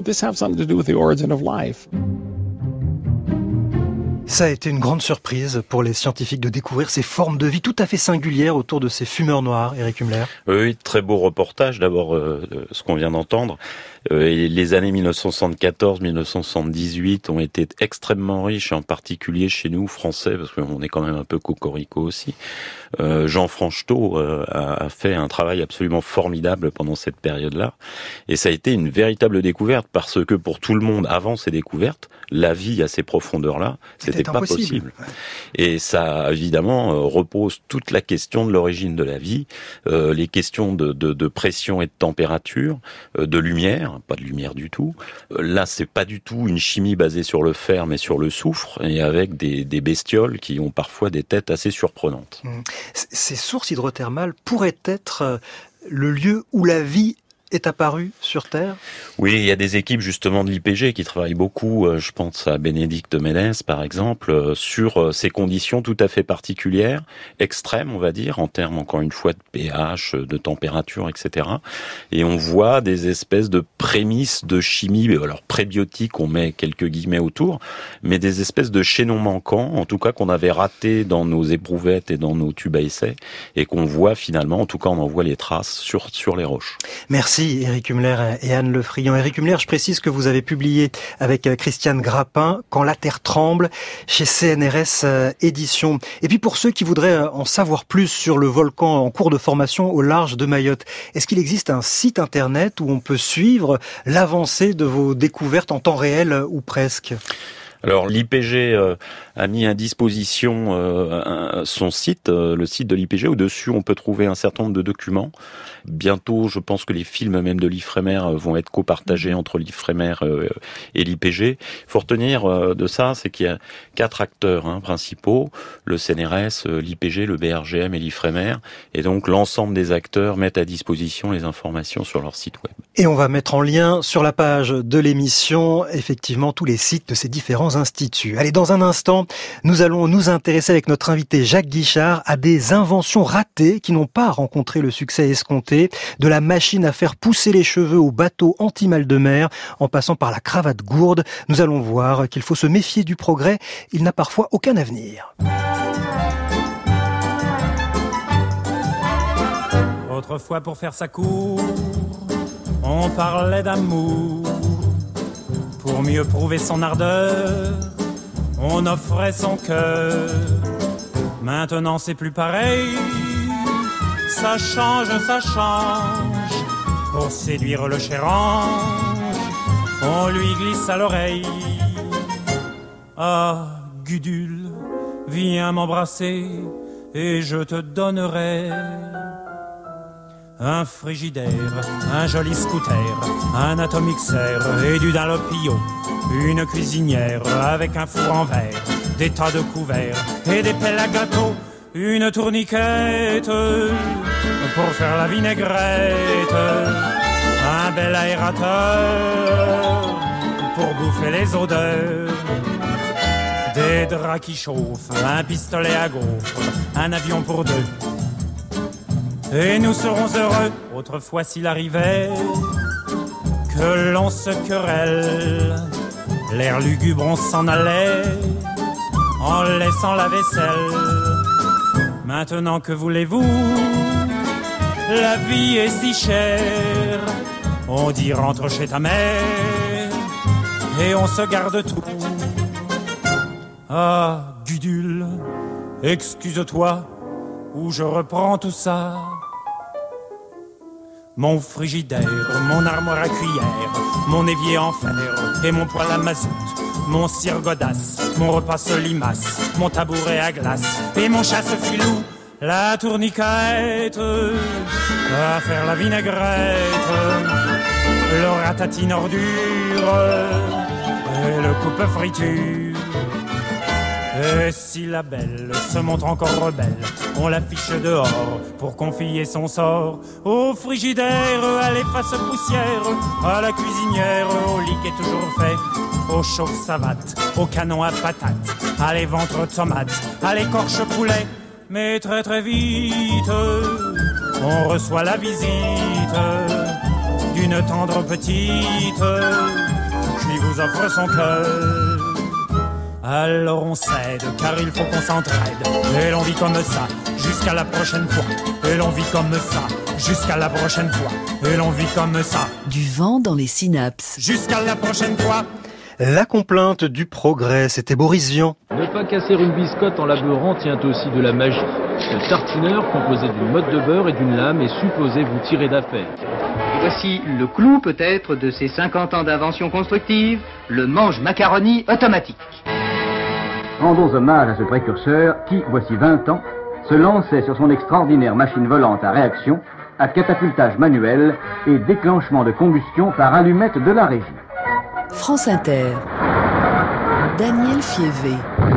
Ça a été une grande surprise pour les scientifiques de découvrir ces formes de vie tout à fait singulières autour de ces fumeurs noirs, Eric Hummler. Oui, très beau reportage d'abord, euh, ce qu'on vient d'entendre. Euh, et les années mille neuf cent soixante-quatorze mille neuf cent soixante-dix-huit ont été extrêmement riches, en particulier chez nous, Français, parce qu'on est quand même un peu cocorico aussi. Euh, Jean Franchetot euh, a, a fait un travail absolument formidable pendant cette période-là. Et ça a été une véritable découverte, parce que pour tout le monde, avant ces découvertes, la vie à ces profondeurs-là, c'était pas possible. Et ça, évidemment, euh, repose toute la question de l'origine de la vie, euh, les questions de, de, de pression et de température, euh, de lumière, pas de lumière du tout. Euh, là, c'est pas du tout une chimie basée sur le fer, mais sur le soufre, et avec des, des bestioles qui ont parfois des têtes assez surprenantes. Mmh. Ces sources hydrothermales pourraient être le lieu où la vie est apparu sur Terre ? Oui, il y a des équipes justement de l'I P G qui travaillent beaucoup, je pense à Bénédicte Ménès par exemple, sur ces conditions tout à fait particulières, extrêmes on va dire, en termes encore une fois de pH, de température, et cetera. Et on voit des espèces de prémices de chimie, alors prébiotiques, on met quelques guillemets autour, mais des espèces de chaînons manquants, en tout cas qu'on avait ratés dans nos éprouvettes et dans nos tubes à essai, et qu'on voit finalement, en tout cas on en voit les traces sur, sur les roches. Merci. Merci Eric Hummler et Anne Lefriant. Eric Hummler, je précise que vous avez publié avec Christiane Grappin « Quand la Terre tremble » chez C N R S Éditions. Et puis pour ceux qui voudraient en savoir plus sur le volcan en cours de formation au large de Mayotte, est-ce qu'il existe un site internet où on peut suivre l'avancée de vos découvertes en temps réel ou presque ? Alors l'I P G euh, a mis à disposition euh, un, son site, euh, le site de l'I P G. Au-dessus, on peut trouver un certain nombre de documents. Bientôt, je pense que les films même de l'Ifremer vont être copartagés entre l'Ifremer euh, et l'I P G. Il faut retenir euh, de ça, c'est qu'il y a quatre acteurs hein, principaux, le C N R S, l'I P G, le B R G M et l'Ifremer. Et donc l'ensemble des acteurs mettent à disposition les informations sur leur site web. Et on va mettre en lien sur la page de l'émission, effectivement, tous les sites de ces différents instituts. Allez, dans un instant, nous allons nous intéresser avec notre invité Jacques Guichard à des inventions ratées qui n'ont pas rencontré le succès escompté, de la machine à faire pousser les cheveux au bateau anti-mal de mer, en passant par la cravate gourde. Nous allons voir qu'il faut se méfier du progrès, il n'a parfois aucun avenir. Autrefois pour faire sa cour, on parlait d'amour. Pour mieux prouver son ardeur, on offrait son cœur. Maintenant c'est plus pareil, ça change, ça change. Pour séduire le cher ange, on lui glisse à l'oreille. Ah, Gudule, viens m'embrasser et je te donnerai un frigidaire, un joli scooter, un atomixer et du Dalopio, une cuisinière avec un four en verre, des tas de couverts et des pelles à gâteau, une tourniquette pour faire la vinaigrette, un bel aérateur pour bouffer les odeurs, des draps qui chauffent, un pistolet à gaufres, un avion pour deux. Et nous serons heureux, autrefois s'il arrivait que l'on se querelle. L'air lugubre, on s'en allait en laissant la vaisselle. Maintenant que voulez-vous, la vie est si chère. On dit rentre chez ta mère et on se garde tout. Ah, Gudule, excuse-toi ou je reprends tout ça. Mon frigidaire, mon armoire à cuillère, mon évier en fer et mon poêle à mazout, mon cire godasse, mon repas solimace, mon tabouret à glace et mon chasse-filou, la tourniquette à faire la vinaigrette, le ratatine ordure et le coupe friture. Et si la belle se montre encore rebelle, on l'affiche dehors pour confier son sort au frigidaire, à l'efface poussière, à la cuisinière, au lit qui est toujours fait, au chauffe savate, au canon à patates, à les ventres tomates, à l'écorche poulet. Mais très très vite, on reçoit la visite d'une tendre petite qui vous offre son cœur. Alors on cède, car il faut qu'on s'entraide. Et l'on vit comme ça, jusqu'à la prochaine fois. Et l'on vit comme ça, jusqu'à la prochaine fois. Et l'on vit comme ça. Du vent dans les synapses. Jusqu'à la prochaine fois. La complainte du progrès, c'était Boris Vian. Ne pas casser une biscotte en la beurrant tient aussi de la magie. Le tartineur, composé d'une motte de beurre et d'une lame, est supposé vous tirer d'affaire. Et voici le clou peut-être de ces cinquante ans d'invention constructive, le mange-macaroni automatique. Rendons hommage à ce précurseur qui, voici vingt ans, se lançait sur son extraordinaire machine volante à réaction, à catapultage manuel et déclenchement de combustion par allumette de la régie. France Inter. Daniel Fievé.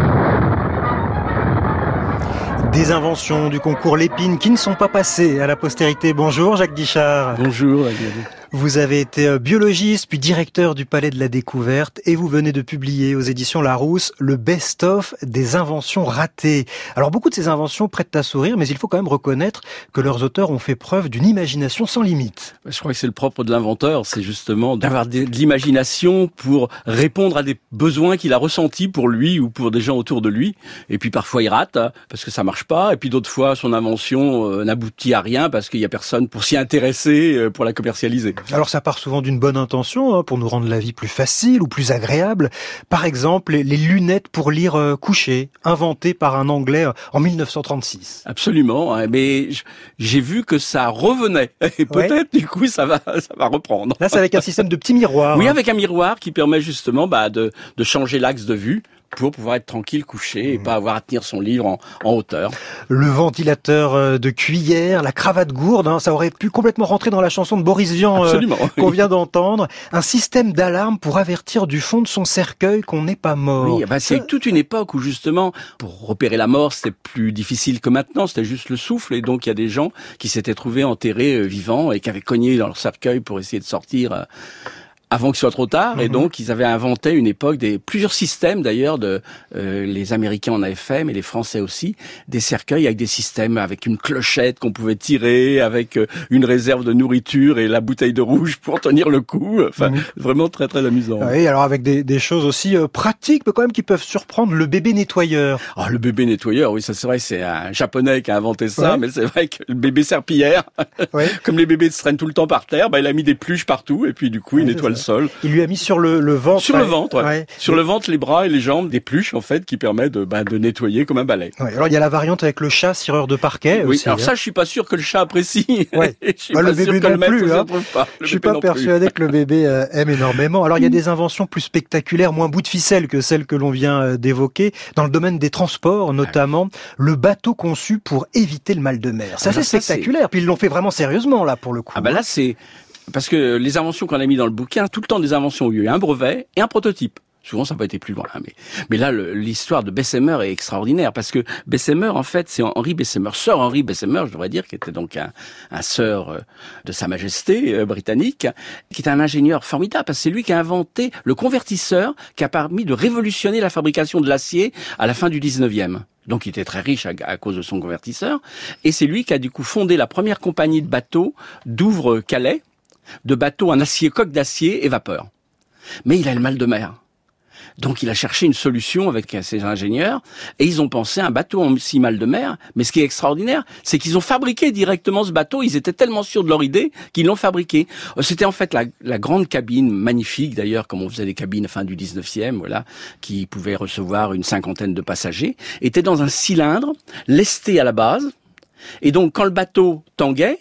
Des inventions du concours Lépine qui ne sont pas passées à la postérité. Bonjour Jacques Dichard. Bonjour. Vous avez été biologiste puis directeur du Palais de la Découverte et vous venez de publier aux éditions Larousse le best-of des inventions ratées. Alors beaucoup de ces inventions prêtent à sourire, mais il faut quand même reconnaître que leurs auteurs ont fait preuve d'une imagination sans limite. Je crois que c'est le propre de l'inventeur, c'est justement d'avoir de l'imagination pour répondre à des besoins qu'il a ressentis pour lui ou pour des gens autour de lui. Et puis parfois il rate parce que ça marche pas, et puis d'autres fois son invention euh, n'aboutit à rien parce qu'il y a personne pour s'y intéresser, euh, pour la commercialiser. Alors ça part souvent d'une bonne intention, hein, pour nous rendre la vie plus facile ou plus agréable. Par exemple, les lunettes pour lire euh, couché, inventées par un Anglais euh, en mille neuf cent trente-six. Absolument, hein, mais j'ai vu que ça revenait. Et peut-être, ouais. Du coup, ça va, ça va reprendre. Là, c'est avec un système de petits miroirs. Oui, hein. Avec un miroir qui permet justement bah, de, de changer l'axe de vue pour pouvoir être tranquille couché et mmh. pas avoir à tenir son livre en, en hauteur. Le ventilateur de cuillère, la cravate gourde, hein, ça aurait pu complètement rentrer dans la chanson de Boris Vian euh, qu'on vient d'entendre. Un système d'alarme pour avertir du fond de son cercueil qu'on n'est pas mort. Oui, bah, c'est toute une époque où justement, pour repérer la mort, c'était plus difficile que maintenant, c'était juste le souffle. Et donc il y a des gens qui s'étaient trouvés enterrés euh, vivants et qui avaient cogné dans leur cercueil pour essayer de sortir... Euh, avant qu'il soit trop tard, et donc ils avaient inventé une époque, des plusieurs systèmes d'ailleurs, de euh, les Américains en avaient fait, mais les Français aussi, des cercueils avec des systèmes, avec une clochette qu'on pouvait tirer, avec euh, une réserve de nourriture et la bouteille de rouge pour tenir le coup. Enfin, mmh. vraiment très très amusant. Oui, alors avec des, des choses aussi euh, pratiques, mais quand même qui peuvent surprendre, le bébé nettoyeur. Ah, le bébé nettoyeur, oui, ça c'est vrai, c'est un Japonais qui a inventé ça, ouais. Mais c'est vrai que le bébé serpillière, ouais. Comme les bébés se traînent tout le temps par terre, bah il a mis des pluches partout et puis du coup ouais, il nettoie le sol. Il lui a mis sur le, le ventre. Sur le ventre, ouais. Ouais. Sur le ventre, les bras et les jambes, des pluches en fait qui permettent de, bah, de nettoyer comme un balai. Ouais, alors il y a la variante avec le chat cireur de parquet. Oui, aussi, alors hein. ça, je suis pas sûr que le chat apprécie. Ouais. je suis bah, pas le sûr bébé que non le maître plus. Hein. Pas. Le je suis pas persuadé que le bébé euh, aime énormément. Alors il y a des inventions plus spectaculaires, moins bout de ficelle que celles que l'on vient euh, d'évoquer dans le domaine des transports, notamment le bateau conçu pour éviter le mal de mer. C'est assez spectaculaire. Puis ils l'ont fait vraiment sérieusement là pour le coup. Ah bah là c'est parce que les inventions qu'on a mis dans le bouquin, tout le temps des inventions où il y a eu un brevet et un prototype. Souvent, ça n'a pas été plus loin. Mais, mais là, le, l'histoire de Bessemer est extraordinaire parce que Bessemer, en fait, c'est Henri Bessemer, Sir Henri Bessemer, je devrais dire, qui était donc un, un sœur de Sa Majesté euh, britannique, qui était un ingénieur formidable parce que c'est lui qui a inventé le convertisseur qui a permis de révolutionner la fabrication de l'acier à la fin du dix-neuvième. Donc, il était très riche à, à cause de son convertisseur. Et c'est lui qui a du coup fondé la première compagnie de bateaux Douvres-Calais, de bateaux en acier, coque d'acier et vapeur. Mais il a le mal de mer. Donc il a cherché une solution avec ses ingénieurs et ils ont pensé à un bateau en si mal de mer. Mais ce qui est extraordinaire, c'est qu'ils ont fabriqué directement ce bateau. Ils étaient tellement sûrs de leur idée qu'ils l'ont fabriqué. C'était en fait la, la grande cabine, magnifique d'ailleurs, comme on faisait des cabines fin du dix-neuvième, voilà, qui pouvaient recevoir une cinquantaine de passagers, était dans un cylindre lesté à la base. Et donc quand le bateau tanguait,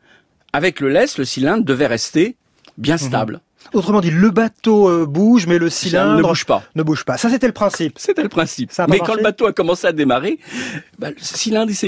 avec le lest, le cylindre devait rester bien stable. Mmh. Autrement dit, le bateau euh, bouge, mais le cylindre ne bouge pas. Ne bouge pas. Ça, c'était le principe. C'était le principe. Mais quand le bateau a commencé à démarrer, bah, le cylindre il s'est mis à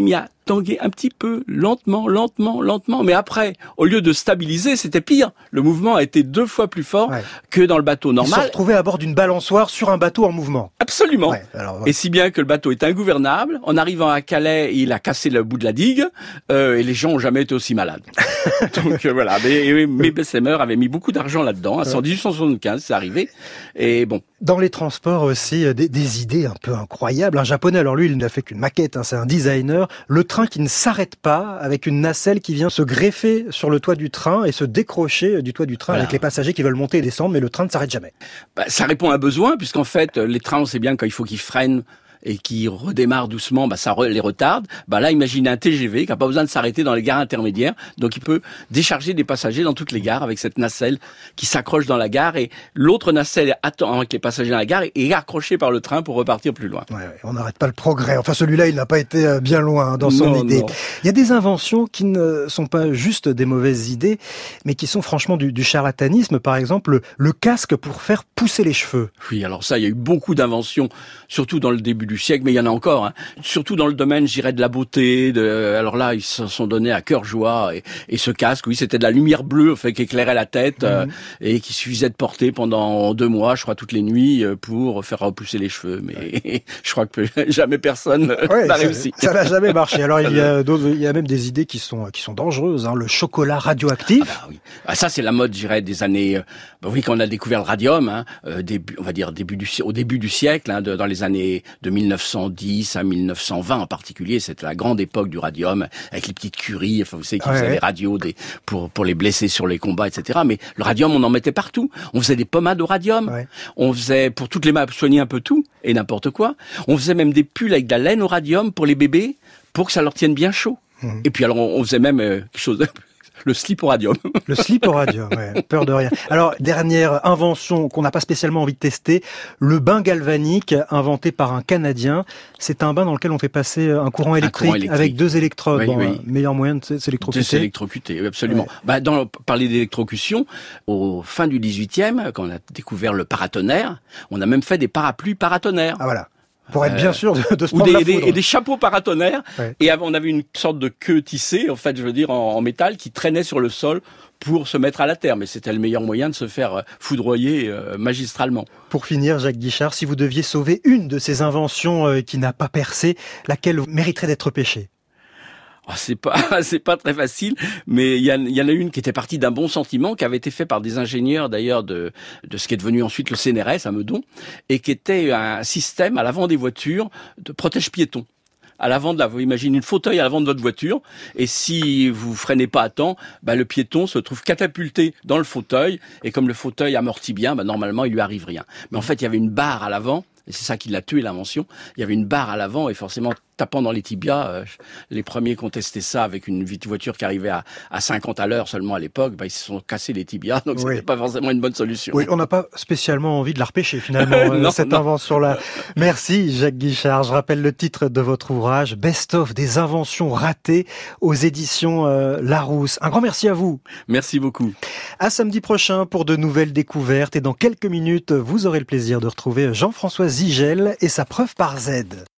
tanguer un petit peu, lentement, lentement, lentement. Mais après, au lieu de stabiliser, c'était pire. Le mouvement a été deux fois plus fort ouais. que dans le bateau normal. Ils se retrouvaient à bord d'une balançoire sur un bateau en mouvement. Absolument. Ouais, alors, ouais. Et si bien que le bateau est ingouvernable. En arrivant à Calais, il a cassé le bout de la digue euh, et les gens ont jamais été aussi malades. Donc euh, voilà. Mais, mais Bessemer avait mis beaucoup d'argent là-dedans. En dix-huit cent soixante-quinze, c'est arrivé. Et bon. Dans les transports aussi, des, des idées un peu incroyables. Un japonais, alors lui, il n'a fait qu'une maquette, hein, c'est un designer. Le train qui ne s'arrête pas, avec une nacelle qui vient se greffer sur le toit du train et se décrocher du toit du train voilà. avec les passagers qui veulent monter et descendre, mais le train ne s'arrête jamais. Bah, ça répond à un besoin, puisqu'en fait, les trains, on sait bien quand il faut qu'ils freinent et qui redémarre doucement, bah ça re, les retarde. Bah là, imaginez un T G V qui n'a pas besoin de s'arrêter dans les gares intermédiaires, donc il peut décharger des passagers dans toutes les gares avec cette nacelle qui s'accroche dans la gare et l'autre nacelle attend avec les passagers dans la gare et est accrochée par le train pour repartir plus loin. Ouais, on n'arrête pas le progrès. Enfin, celui-là, il n'a pas été bien loin dans son non, idée. Non. Il y a des inventions qui ne sont pas juste des mauvaises idées, mais qui sont franchement du, du charlatanisme. Par exemple, le, le casque pour faire pousser les cheveux. Oui, alors ça, il y a eu beaucoup d'inventions, surtout dans le début du siècle, mais il y en a encore, hein. Surtout dans le domaine, je dirais, de la beauté. De... Alors là, ils se sont donnés à cœur joie. Et, et ce casque, oui, c'était de la lumière bleue, fait, qui éclairait la tête, mmh. euh, et qui suffisait de porter pendant deux mois, je crois, toutes les nuits, pour faire repousser les cheveux. Mais ouais. je crois que jamais personne ouais, n'a réussi. Ça n'a jamais marché. Alors il y a d'autres, il y a même des idées qui sont qui sont dangereuses. Hein. Le chocolat radioactif. Ah bah oui. Ah, ça c'est la mode, je dirais, des années. Euh, bah oui, quand on a découvert le radium, hein, euh, début, on va dire début du au début du siècle, hein, de, dans les années de mille neuf cent dix à mille neuf cent vingt en particulier, c'était la grande époque du radium avec les petites curies. Enfin, vous savez qui ouais, faisaient ouais. les radios des pour pour les blessés sur les combats, et cetera. Mais le radium, on en mettait partout. On faisait des pommades au radium. Ouais. On faisait pour toutes les mains soigner un peu tout et n'importe quoi. On faisait même des pulls avec de la laine au radium pour les bébés pour que ça leur tienne bien chaud. Mmh. Et puis alors on, on faisait même euh, quelque chose de le slip au radium. Le slip au radium, ouais, peur de rien. Alors, dernière invention qu'on n'a pas spécialement envie de tester, le bain galvanique inventé par un Canadien. C'est un bain dans lequel on fait passer un courant électrique, un courant électrique. Avec deux électrodes. Oui, bon, oui. Meilleur moyen de s'électrocuter. De s'électrocuter, oui, absolument. Ouais. Bah, dans parler d'électrocution, au fin du dix-huitième, quand on a découvert le paratonnerre, on a même fait des parapluies paratonnerres. Ah voilà. Pour être bien sûr de, de se ou prendre des, la foudre. Des, et des chapeaux paratonnerres. Ouais. Et avant, on avait une sorte de queue tissée, en fait, je veux dire, en, en métal, qui traînait sur le sol pour se mettre à la terre. Mais c'était le meilleur moyen de se faire foudroyer euh, magistralement. Pour finir, Jacques Guichard, si vous deviez sauver une de ces inventions euh, qui n'a pas percé, laquelle mériterait d'être pêchée ? Oh, c'est pas, c'est pas très facile, mais il y, y en a une qui était partie d'un bon sentiment, qui avait été fait par des ingénieurs d'ailleurs de, de ce qui est devenu ensuite le C N R S à Meudon, et qui était un système à l'avant des voitures de protège piétons. À l'avant de la, vous imaginez une fauteuil à l'avant de votre voiture, et si vous freinez pas à temps, bah, le piéton se trouve catapulté dans le fauteuil, et comme le fauteuil amortit bien, bah, normalement il lui arrive rien. Mais en fait, il y avait une barre à l'avant, et c'est ça qui l'a tué, l'invention. Il y avait une barre à l'avant, et forcément, tapant dans les tibias, euh, les premiers qui ont testé ça avec une voiture qui arrivait à, à cinquante à l'heure seulement à l'époque, bah, ils se sont cassés les tibias, donc oui. C'était pas forcément une bonne solution. Oui, on n'a pas spécialement envie de la repêcher finalement, non, cette non. invention-là. Merci Jacques Guichard. Je rappelle le titre de votre ouvrage, Best of des inventions ratées aux éditions euh, Larousse. Un grand merci à vous. Merci beaucoup. À samedi prochain pour de nouvelles découvertes, et dans quelques minutes, vous aurez le plaisir de retrouver Jean-François Zigel et sa preuve par Z.